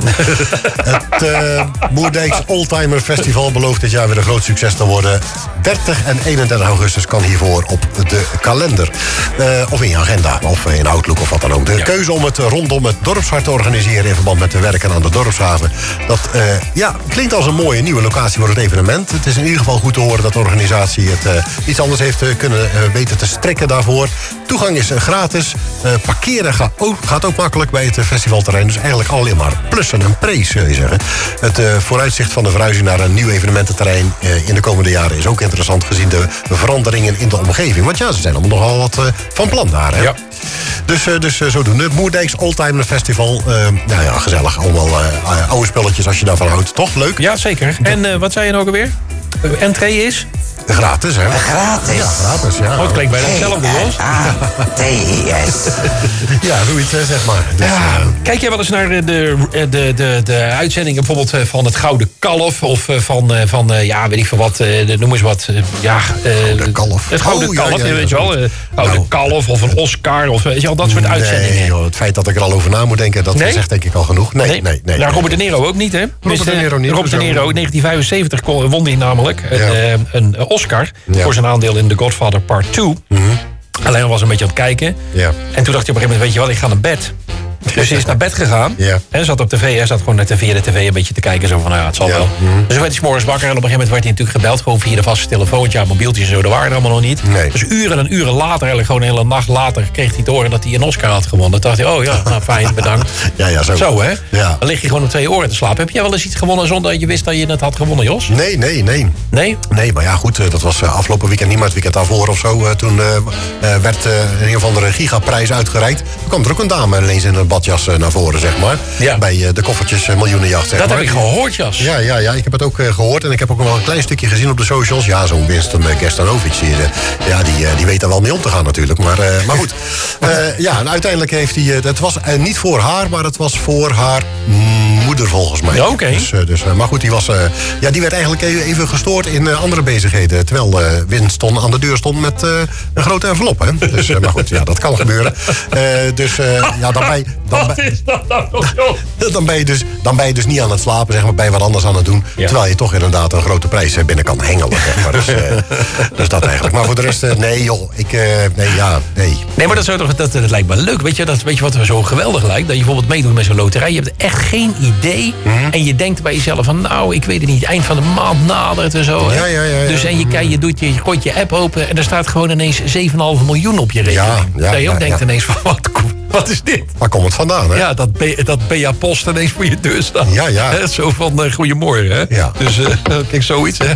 Speaker 12: Het uh, Moerdijks Oldtimer Festival belooft dit jaar weer een groot succes te worden. dertig en eenendertig augustus kan hiervoor op de kalender. Uh, of in je agenda, of in Outlook of wat dan ook. De ja. keuze om het rondom het dorpshart te organiseren in verband met de werken aan de dorpshaven. Dat uh, ja, klinkt als een mooie nieuwe locatie voor het evenement. Het is in ieder geval goed te horen dat de organisatie het uh, iets anders heeft uh, kunnen uh, weten te strekken daarvoor. Toegang is uh, gratis. Uh, parkeren gaat ook, gaat ook makkelijk bij het uh, festivalterrein. Dus eigenlijk alleen maar plussen en prees, zul je zeggen. Het uh, vooruitzicht van de verhuizing naar een nieuw evenemententerrein uh, in de komende jaren is ook interessant gezien de veranderingen in de omgeving. Want ja, ze zijn allemaal nogal wat uh, van plan daar. Hè?
Speaker 11: Ja.
Speaker 12: Dus, uh, dus uh, zodoende. Het Moerdijks Oldtimer Festival. Uh, nou ja, gezellig. Allemaal uh, uh, oude spulletjes als je daarvan houdt. Toch? Leuk?
Speaker 11: Ja, zeker. En uh, wat zei je nou ook alweer? Uh, entree is?
Speaker 12: Gratis, hè?
Speaker 18: Gratis.
Speaker 12: Ja, gratis, ja.
Speaker 11: Oh, het klinkt bijna hetzelfde, Jos.
Speaker 18: T I S.
Speaker 12: Ja, zoiets, zeg maar. Dus,
Speaker 11: ja.
Speaker 12: uh,
Speaker 11: Kijk jij wel eens naar de, de, de, de, de uitzendingen bijvoorbeeld van het Gouden Kalf? Of van, van ja, weet ik veel wat, noem eens wat. Ja,
Speaker 12: Gouden Kalf.
Speaker 11: Het Gouden
Speaker 12: oh,
Speaker 11: Kalf,
Speaker 12: ja, ja, ja,
Speaker 11: weet je wel. Gouden nou, Kalf of een Oscar of weet je wel, dat soort uitzendingen.
Speaker 12: Nee, joh, het feit dat ik er al over na moet denken, dat
Speaker 11: nee?
Speaker 12: zegt denk ik al genoeg. Nee, nee, nee. nee
Speaker 11: nou, Robert De Niro ook niet, hè?
Speaker 12: Robert De Niro niet.
Speaker 11: Robert De Niro, in negentien vijfenzeventig won hij namelijk ja. een, een Oscar ja. voor zijn aandeel in The Godfather Part twee. Mm-hmm. Alleen was een beetje aan het kijken.
Speaker 12: Ja.
Speaker 11: En toen dacht hij op een gegeven moment, weet je wat, ik ga naar bed. Dus hij is naar bed gegaan.
Speaker 12: Ja.
Speaker 11: En zat op tv. Hij zat gewoon net via de tv een beetje te kijken. Zo van, nou ja, het zal
Speaker 12: ja.
Speaker 11: wel.
Speaker 12: Mm-hmm.
Speaker 11: Dus werd hij 's morgens wakker. En op een gegeven moment werd hij natuurlijk gebeld. Gewoon via de vaste telefoontje. Ja, mobieltjes en zo. Dat waren er allemaal nog niet.
Speaker 12: Nee.
Speaker 11: Dus uren en uren later, eigenlijk gewoon een hele nacht later, kreeg hij te horen dat hij een Oscar had gewonnen. Toen dacht hij, oh ja, nou fijn, bedankt.
Speaker 12: ja, ja, zo.
Speaker 11: Zo, hè?
Speaker 12: Ja.
Speaker 11: Dan lig je gewoon om twee oren te slapen. Heb jij wel eens iets gewonnen zonder dat je wist dat je het had gewonnen, Jos?
Speaker 12: Nee, nee, nee.
Speaker 11: Nee?
Speaker 12: Nee, maar ja, goed. Dat was afgelopen weekend niet, maar het weekend daarvoor of zo. Toen uh, werd uh, in ieder geval de gigaprijs uitgereikt. Toen kwam er ook een dame ineens in een badjas uh, naar voren, zeg maar.
Speaker 11: Ja.
Speaker 12: Bij uh, de koffertjes uh, miljoenenjacht, zeg
Speaker 11: dat
Speaker 12: maar.
Speaker 11: heb ik gehoord, Jas.
Speaker 12: Ja, ja, ja, ik heb het ook uh, gehoord. En ik heb ook wel een klein stukje gezien op de socials. Ja, zo'n Winston uh, Gerstanovic. Die, uh, ja, die, uh, die weet daar wel mee om te gaan natuurlijk. Maar, uh, maar goed. Uh, ja, en uiteindelijk heeft hij... Uh, het was uh, niet voor haar, maar het was voor haar moeder volgens mij.
Speaker 11: Ja, oké. Okay.
Speaker 12: Dus, uh, dus, uh, maar goed, die, was, uh, ja, die werd eigenlijk even gestoord in uh, andere bezigheden. Terwijl uh, Winston aan de deur stond met uh, een grote envelop. Hè? Dus, uh, maar goed, ja, dat kan gebeuren. Uh, dus uh, ja, dan bij... Dan
Speaker 11: Wat is dat nou nog, joh?
Speaker 12: Dan ben, je dus, dan ben je dus niet aan het slapen, zeg maar, ben je wat anders aan het doen. Ja. Terwijl je toch inderdaad een grote prijs binnen kan hengelen. Zeg maar. Dus, uh, dus dat eigenlijk. Maar voor de rest, uh, nee joh, ik, uh, nee, ja, nee.
Speaker 11: Nee, maar dat, zou toch, dat, dat lijkt me leuk. Weet je, dat, weet je wat er zo geweldig lijkt? Dat je bijvoorbeeld meedoet met zo'n loterij. Je hebt echt geen idee. Mm-hmm. En je denkt bij jezelf van, nou, ik weet het niet. Eind van de maand nadert en zo.
Speaker 12: Ja, ja, ja, ja.
Speaker 11: Dus en je, je, doet je, je gooit je app open en er staat gewoon ineens zeven komma vijf miljoen op je rekening.
Speaker 12: Ja, ja,
Speaker 11: dat je ook
Speaker 12: ja,
Speaker 11: denkt
Speaker 12: ja.
Speaker 11: ineens van, wat, wat is dit?
Speaker 12: Waar komt het vandaan, hè?
Speaker 11: Ja, dat, dat B A Post ineens voor je deur staat.
Speaker 12: Ja, ja.
Speaker 11: He, zo van, uh, goedemorgen, hè?
Speaker 12: Ja.
Speaker 11: Dus, uh, kijk, zoiets, hè?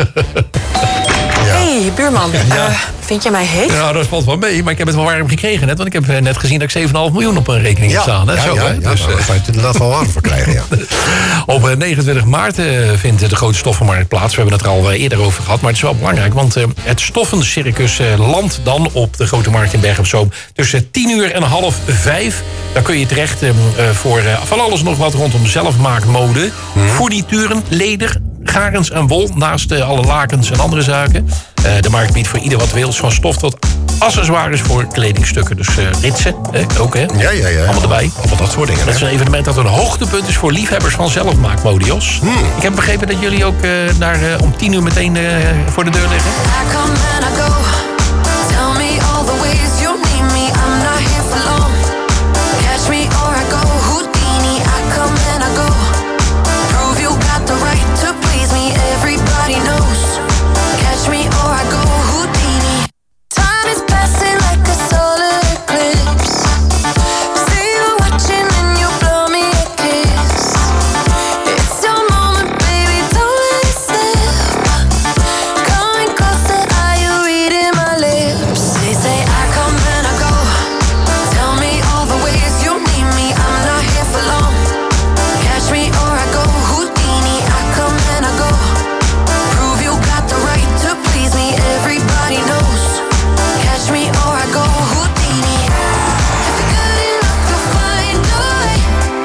Speaker 19: Ja. Hey, buurman. Ja. Uh, vind jij mij heet?
Speaker 11: Nou, dat valt wel mee, maar ik heb het wel warm gekregen net. Want ik heb uh, net gezien dat ik zeven komma vijf miljoen op een rekening
Speaker 12: ja,
Speaker 11: heb staan. Hè?
Speaker 12: Ja,
Speaker 11: Zo,
Speaker 12: ja,
Speaker 11: hè?
Speaker 12: ja,
Speaker 11: Dus,
Speaker 12: nou, daar zou je het inderdaad wel warm voor krijgen, ja.
Speaker 11: Op uh, negenentwintig maart uh, vindt de grote stoffenmarkt plaats. We hebben het er al uh, eerder over gehad, maar het is wel belangrijk. Want uh, het stoffencircus uh, landt dan op de Grote Markt in Bergen op Zoom. Tussen tien uur en half vijf. Daar kun je terecht uh, voor uh, van alles nog wat rondom zelfmaakmode. Hmm. Fournituren, leder, garens en wol naast uh, alle lakens en andere zaken. Uh, de markt biedt voor ieder wat wils, van stof tot accessoires voor kledingstukken. Dus uh, ritsen, hè, ook hè?
Speaker 12: Ja, ja, ja.
Speaker 11: Allemaal erbij.
Speaker 12: Allemaal dat soort dingen.
Speaker 11: Dat is een evenement dat een hoogtepunt is voor liefhebbers van zelfmaakmode, Jos. Hmm. Ik heb begrepen dat jullie ook uh, naar, uh, om tien uur meteen uh, voor de deur liggen.
Speaker 9: I come and I go. Tell me all the ways you need me. I'm not here for long. Catch me or I go Houdini. I come and I go. Prove you got the right to please me. Everybody knows. Catch me or I go Houdini. Time is passing like a solar eclipse. See you watching and you blow me a kiss. It's your moment, baby, don't let it slip. Coming closer, are you reading my lips? They say I come and I go. Tell me all the ways you need me. I'm not here for long. Catch me or I go Houdini. I come and I go. Prove you got the right to please me. Everybody knows. Catch me or I go Houdini. If you're good enough to find a way,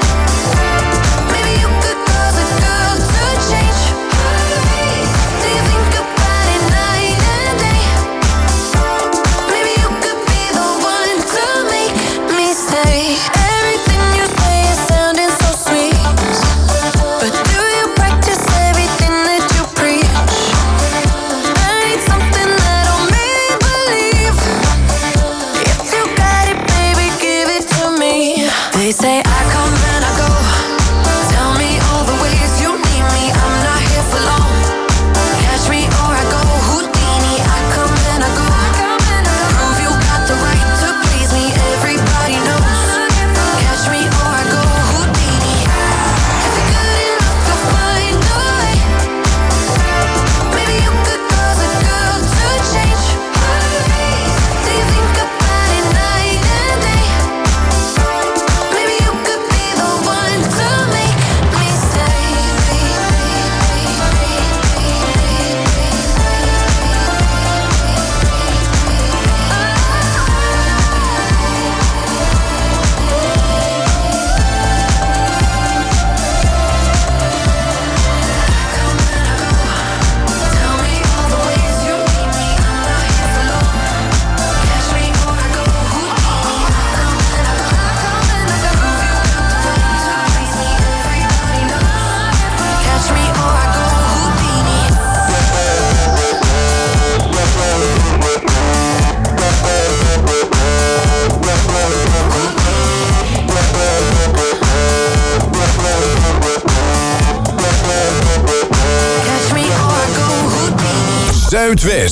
Speaker 9: maybe you could cause a girl to change. Do you think about it night and day? Maybe you could be the one to make me stay. Everything you say is sounding so sweet, but do you practice everything that you preach? I need something that'll make me believe. If you got it, baby, give it to me. They say I come and I go. Tell me all the ways you need me. I'm not here for long. Catch me or I go Houdini. I come and I go. Prove you got the right to please me. Everybody knows. Catch me or I go Houdini. If you're good enough to find a way, maybe you could cause a girl to change. Do you think about it night and day? Maybe you could be the one to make me stay. Tell me all the ways you need me. I'm not here for long. Catch me or I go Houdini. I come and I go. Prove you got the right to please me. Everybody knows. Catch me or I go Houdini. Catch me or I go Houdini.
Speaker 2: Zuidwest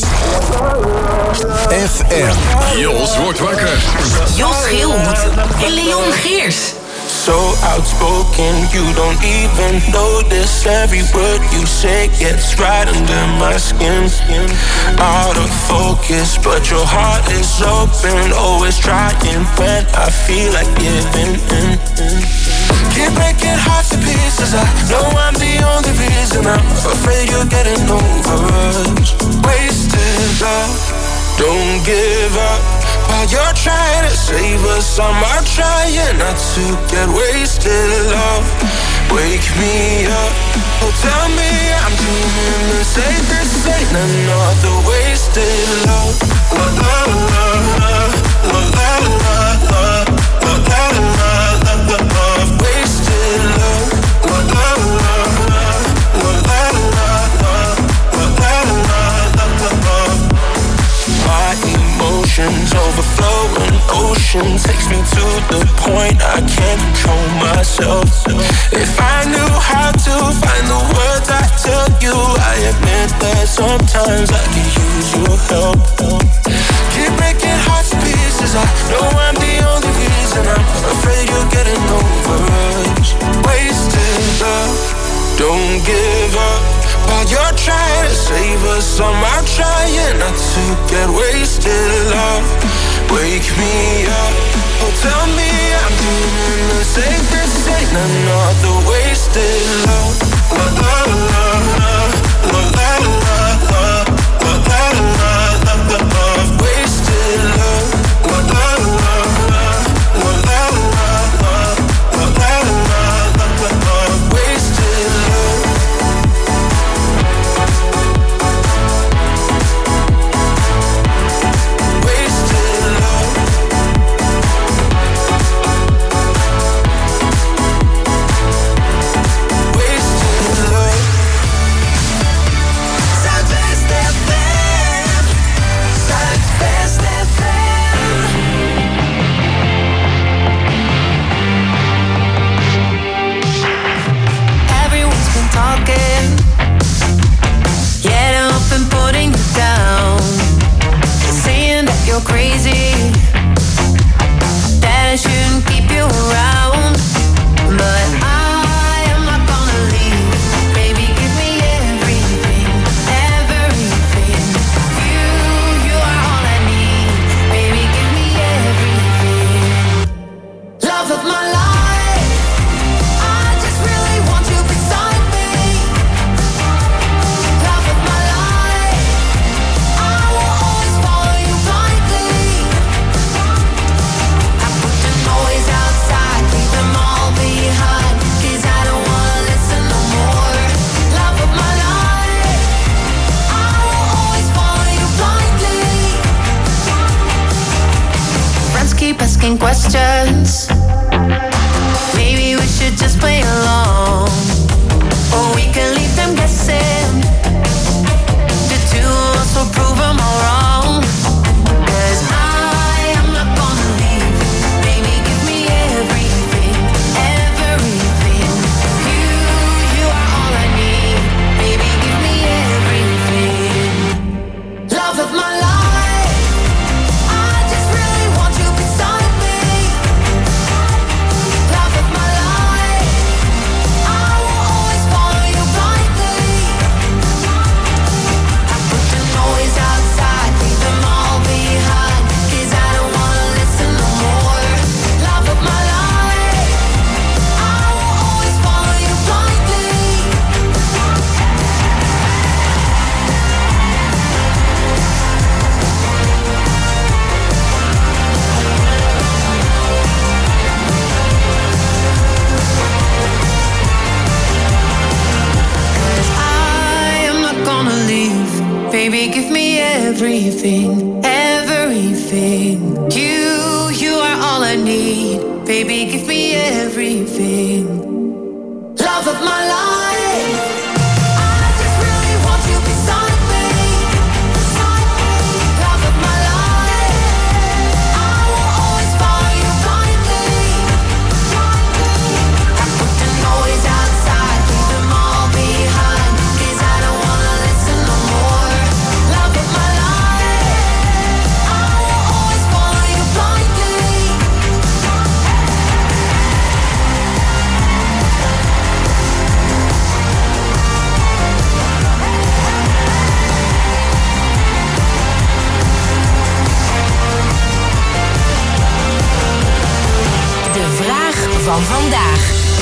Speaker 2: F M. Jos wordt wakker.
Speaker 19: Jos Gilmoet en Leon Geers.
Speaker 10: So outspoken, you don't even notice. Every word you say gets right under my skin. Out of focus, but your heart is open. Always trying when I feel like giving in. Keep breaking hearts to pieces. I know I'm the only reason. I'm afraid you're getting over us. Wasted love, don't give up. While you're trying to save us, I'm trying not to get wasted. Love, wake me up. Oh, tell me I'm dreaming the same. This ain't another wasted love. La la la la, la la la la, la la la la la. Wasted love. La la la la, la la la la, la la la la. My emotions overflowing, ocean takes me to the point I can't control myself. If I knew how to find the words I tell you, I admit that sometimes I could use your help. Keep breaking hearts to pieces. I know I'm the only reason. I'm afraid you're getting over us. Wasted love, don't give up. While you're trying to save us, I'm trying not to get wasted. Love, wake me up. Oh, tell me I'm dreaming the same. This ain't another wasted love. La la la la, la la la la, la la la la la. Wasted love. La la la la, la la la la, la la la la la. Wasted love.
Speaker 9: crazy, that I shouldn't keep you around, but I am not gonna leave. Baby, give me everything, everything. You, you are all I need. Baby, give me everything. Love of my life, I just really want you beside me. Love of my life, I will always follow you blindly. I put the noise outside, leave them all behind, 'cause I don't wanna listen no more. Love of my life, I will always follow you blindly. Friends keep asking questions, maybe we should just play along, or we can leave them guessing. The two of us will prove them all wrong, 'cause I am not gonna leave. Baby, give me everything, everything. You, you are all I need. Baby, give me everything. Love of my life, I just really want you beside me. Love of my life, I will always follow you blindly. I put the noise outside, leave them all behind, 'cause I don't wanna listen no more. Love of my life, I will always follow you blindly. Cause I am not gonna leave. Baby, give me everything, everything. You, you are all I need. Baby, give me everything. Love of my life, I just really want you beside me. Beside me. Love of my life, I will always follow you blindly. I put the noise outside, leave them all behind, 'cause I don't wanna listen no more. Love of my life, I will always follow you blindly.
Speaker 20: De vraag van vandaag.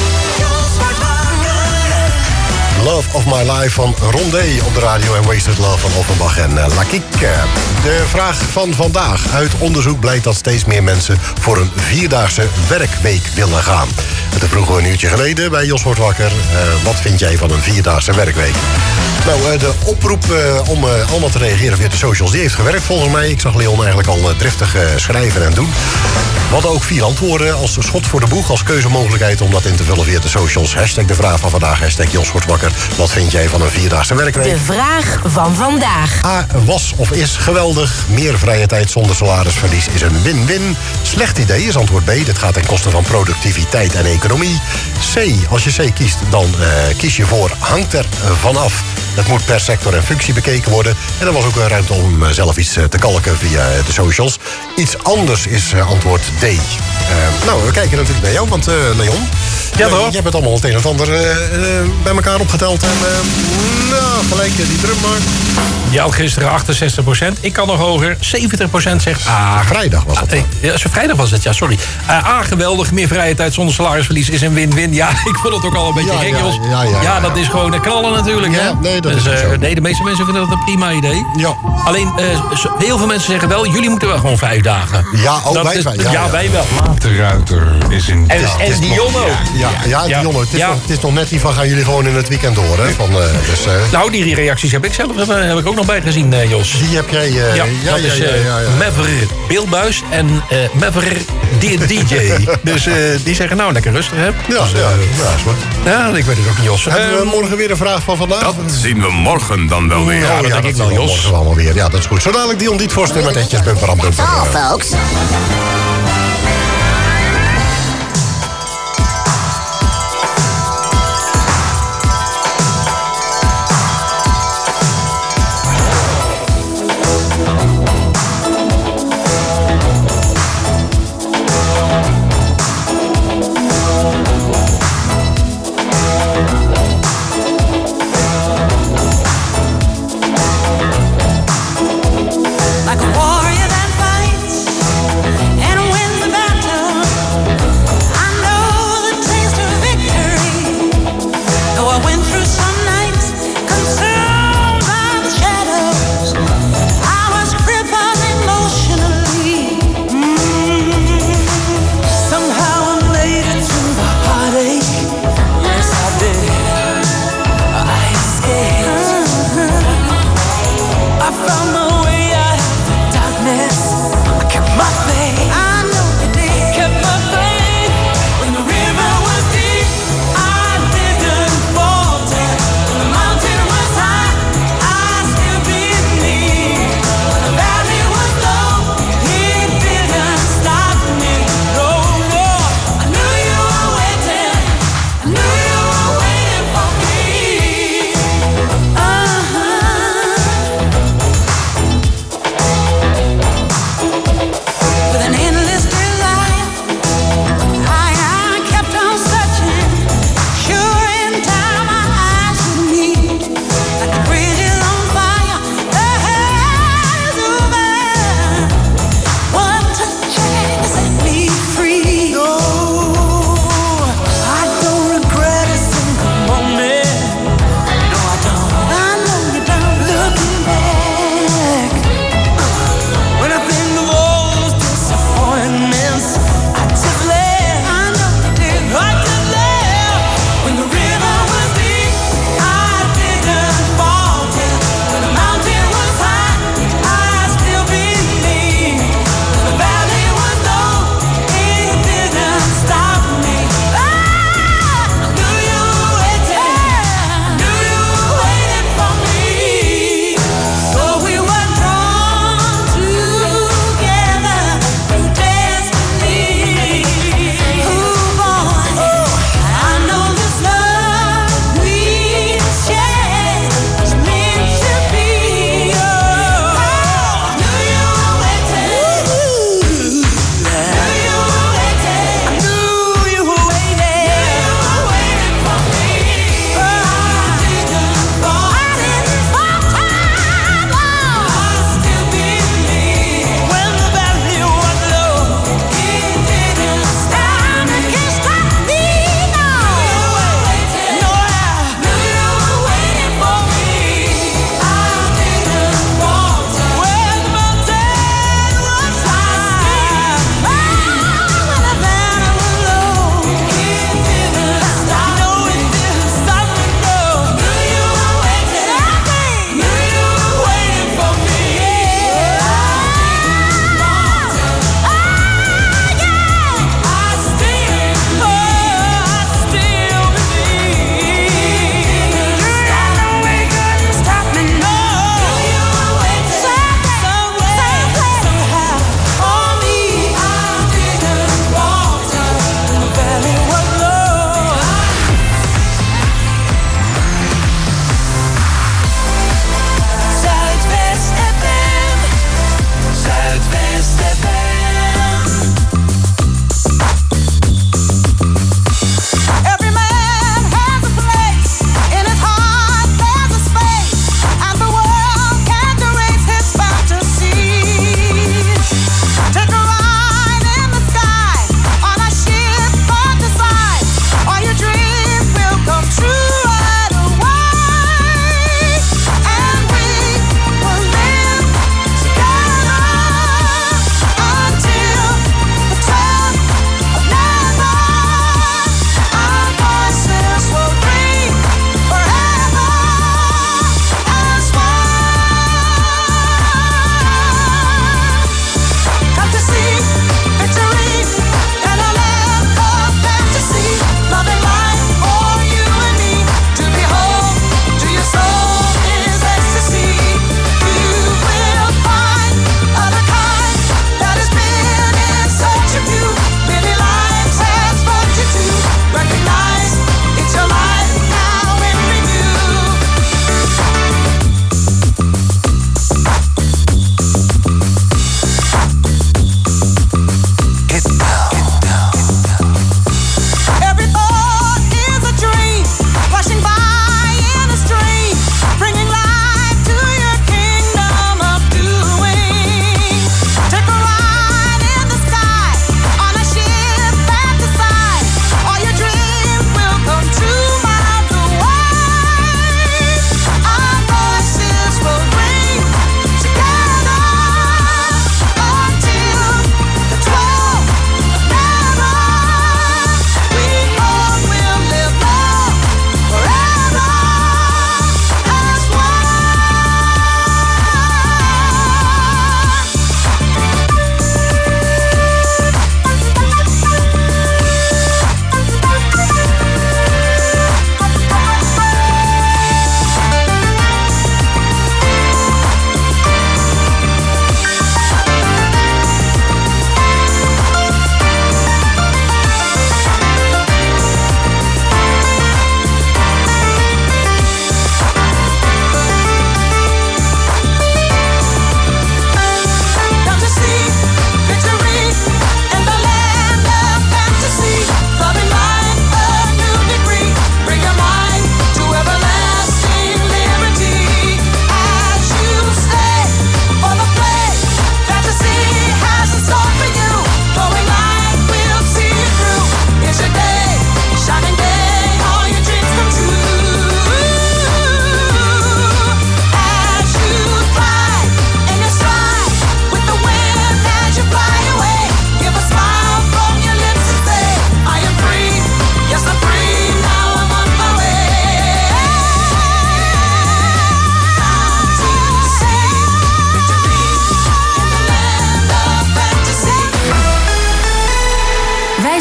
Speaker 12: Love of My Life van Rondé op de radio en Wasted Love van Offenbach en uh, Lakik. De vraag van vandaag. Uit onderzoek blijkt dat steeds meer mensen voor een vierdaagse werkweek willen gaan. En toen vroegen we een uurtje geleden bij Jos Wordt Wakker. Uh, wat vind jij van een vierdaagse werkweek? Nou, uh, de oproep uh, om uh, allemaal te reageren via de socials, die heeft gewerkt volgens mij. Ik zag Leon eigenlijk al uh, driftig uh, schrijven en doen. We hadden ook vier antwoorden als schot voor de boeg, als keuzemogelijkheid om dat in te vullen via de socials. Hashtag de vraag van vandaag, hashtag Jos Wordt Wakker. Wat vind jij van een vierdaagse werkweek?
Speaker 20: De vraag van vandaag.
Speaker 12: A, was of is geweldig. Meer vrije tijd zonder salarisverlies is een win-win. Slecht idee is antwoord B. Dit gaat ten koste van productiviteit en economie. C, als je C kiest, dan uh, kies je voor hangt er vanaf. Dat moet per sector en functie bekeken worden. En er was ook een ruimte om uh, zelf iets uh, te kalken via de socials. Iets anders is uh, antwoord D. Uh, nou, we kijken natuurlijk naar jou, want uh, Leon...
Speaker 11: Ja, toch?
Speaker 12: Je hebt het allemaal het een en het ander uh, uh, bij elkaar opgeteld. En uh, nou, gelijk uh, die drum maar.
Speaker 11: Je had gisteren achtenzestig procent. Ik kan nog hoger. zeventig procent zegt A.
Speaker 12: Vrijdag was dat.
Speaker 11: Ah, ja, vrijdag was het, ja, sorry. Uh, A, geweldig. Meer vrije tijd zonder salarisverlies is een win-win. Ja, ik vond het ook al een beetje
Speaker 12: ja,
Speaker 11: gek,
Speaker 12: ja,
Speaker 11: Jos.
Speaker 12: ja, ja, ja,
Speaker 11: ja, dat is gewoon een knallen natuurlijk.
Speaker 12: Ja,
Speaker 11: hè?
Speaker 12: nee, dat
Speaker 11: dus,
Speaker 12: is ook
Speaker 11: uh,
Speaker 12: zo.
Speaker 11: nee, de meeste mensen vinden dat een prima idee.
Speaker 12: Ja.
Speaker 11: Alleen, uh, zo- heel veel mensen zeggen wel, jullie moeten wel gewoon vijf dagen.
Speaker 12: Ja, oh,
Speaker 11: Dat
Speaker 12: wij,
Speaker 11: is-
Speaker 12: wij,
Speaker 11: ja,
Speaker 12: ja, ja.
Speaker 11: wij wel.
Speaker 14: Waterruiter is in
Speaker 11: En,
Speaker 14: town.
Speaker 11: en Dion ook.
Speaker 12: Ja, ja,
Speaker 11: Ja.
Speaker 12: Dion, het, is
Speaker 11: Ja.
Speaker 12: nog, het is nog net niet van gaan jullie gewoon in het weekend door. Hè? Van, uh, dus, uh,
Speaker 11: Nou, die reacties heb ik zelf uh, heb ik ook nog bij gezien, uh, Jos.
Speaker 12: die heb jij... Uh,
Speaker 11: Ja,
Speaker 12: ja,
Speaker 11: dat
Speaker 12: ja,
Speaker 11: is
Speaker 12: ja,
Speaker 11: uh,
Speaker 12: ja, ja.
Speaker 11: Mavr Beeldbuis en uh, Mavr D J. Dus uh, die zeggen nou lekker rustig, hè?
Speaker 12: Ja,
Speaker 11: Dus, uh,
Speaker 12: ja, ja, is goed.
Speaker 11: ja, ik weet het ook niet, Jos.
Speaker 12: Hebben we
Speaker 11: Uh,
Speaker 12: morgen weer een vraag van vandaag?
Speaker 14: Dat zien we morgen dan wel weer.
Speaker 11: Ja, dat denk ik wel,
Speaker 12: zien we
Speaker 11: Jos.
Speaker 12: morgen allemaal weer. Ja, dat is goed. Zo dadelijk Dion Dietvorst met etjes bumper aan bumper.
Speaker 20: All
Speaker 12: Uh,
Speaker 20: folks.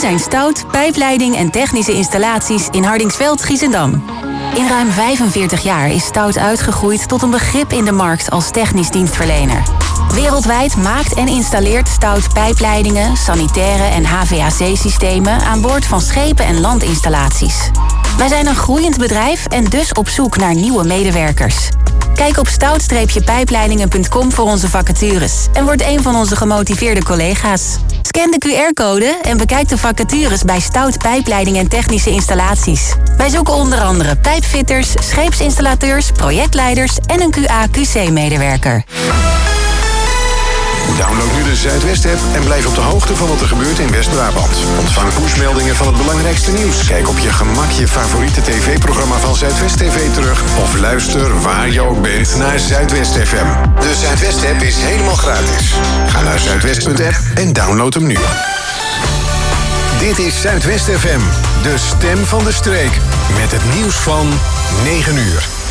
Speaker 21: zijn Stout, pijpleiding en technische installaties in Hardingsveld, Giessendam. In ruim vijfenveertig jaar is Stout uitgegroeid tot een begrip in de markt als technisch dienstverlener. Wereldwijd maakt en installeert Stout pijpleidingen, sanitaire en H V A C-systemen aan boord van schepen en landinstallaties. Wij zijn een groeiend bedrijf en dus op zoek naar nieuwe medewerkers. Kijk op stout pijpleidingen punt com voor onze vacatures en word een van onze gemotiveerde collega's. Scan de Q R-code en bekijk de vacatures bij Stout Pijpleiding en Technische Installaties. Wij zoeken onder andere pijpfitters, scheepsinstallateurs, projectleiders en een Q A Q C-medewerker.
Speaker 2: Download nu de Zuidwest-app en blijf op de hoogte van wat er gebeurt in West-Brabant. Ontvang pushmeldingen van het belangrijkste nieuws. Kijk op je gemak je favoriete tv-programma van Zuidwest T V terug. Of luister waar je ook bent naar Zuidwest F M. De Zuidwest-app is helemaal gratis. Ga naar zuidwest punt app en download hem nu. Dit is Zuidwest F M, de stem van de streek. Met het nieuws van negen uur.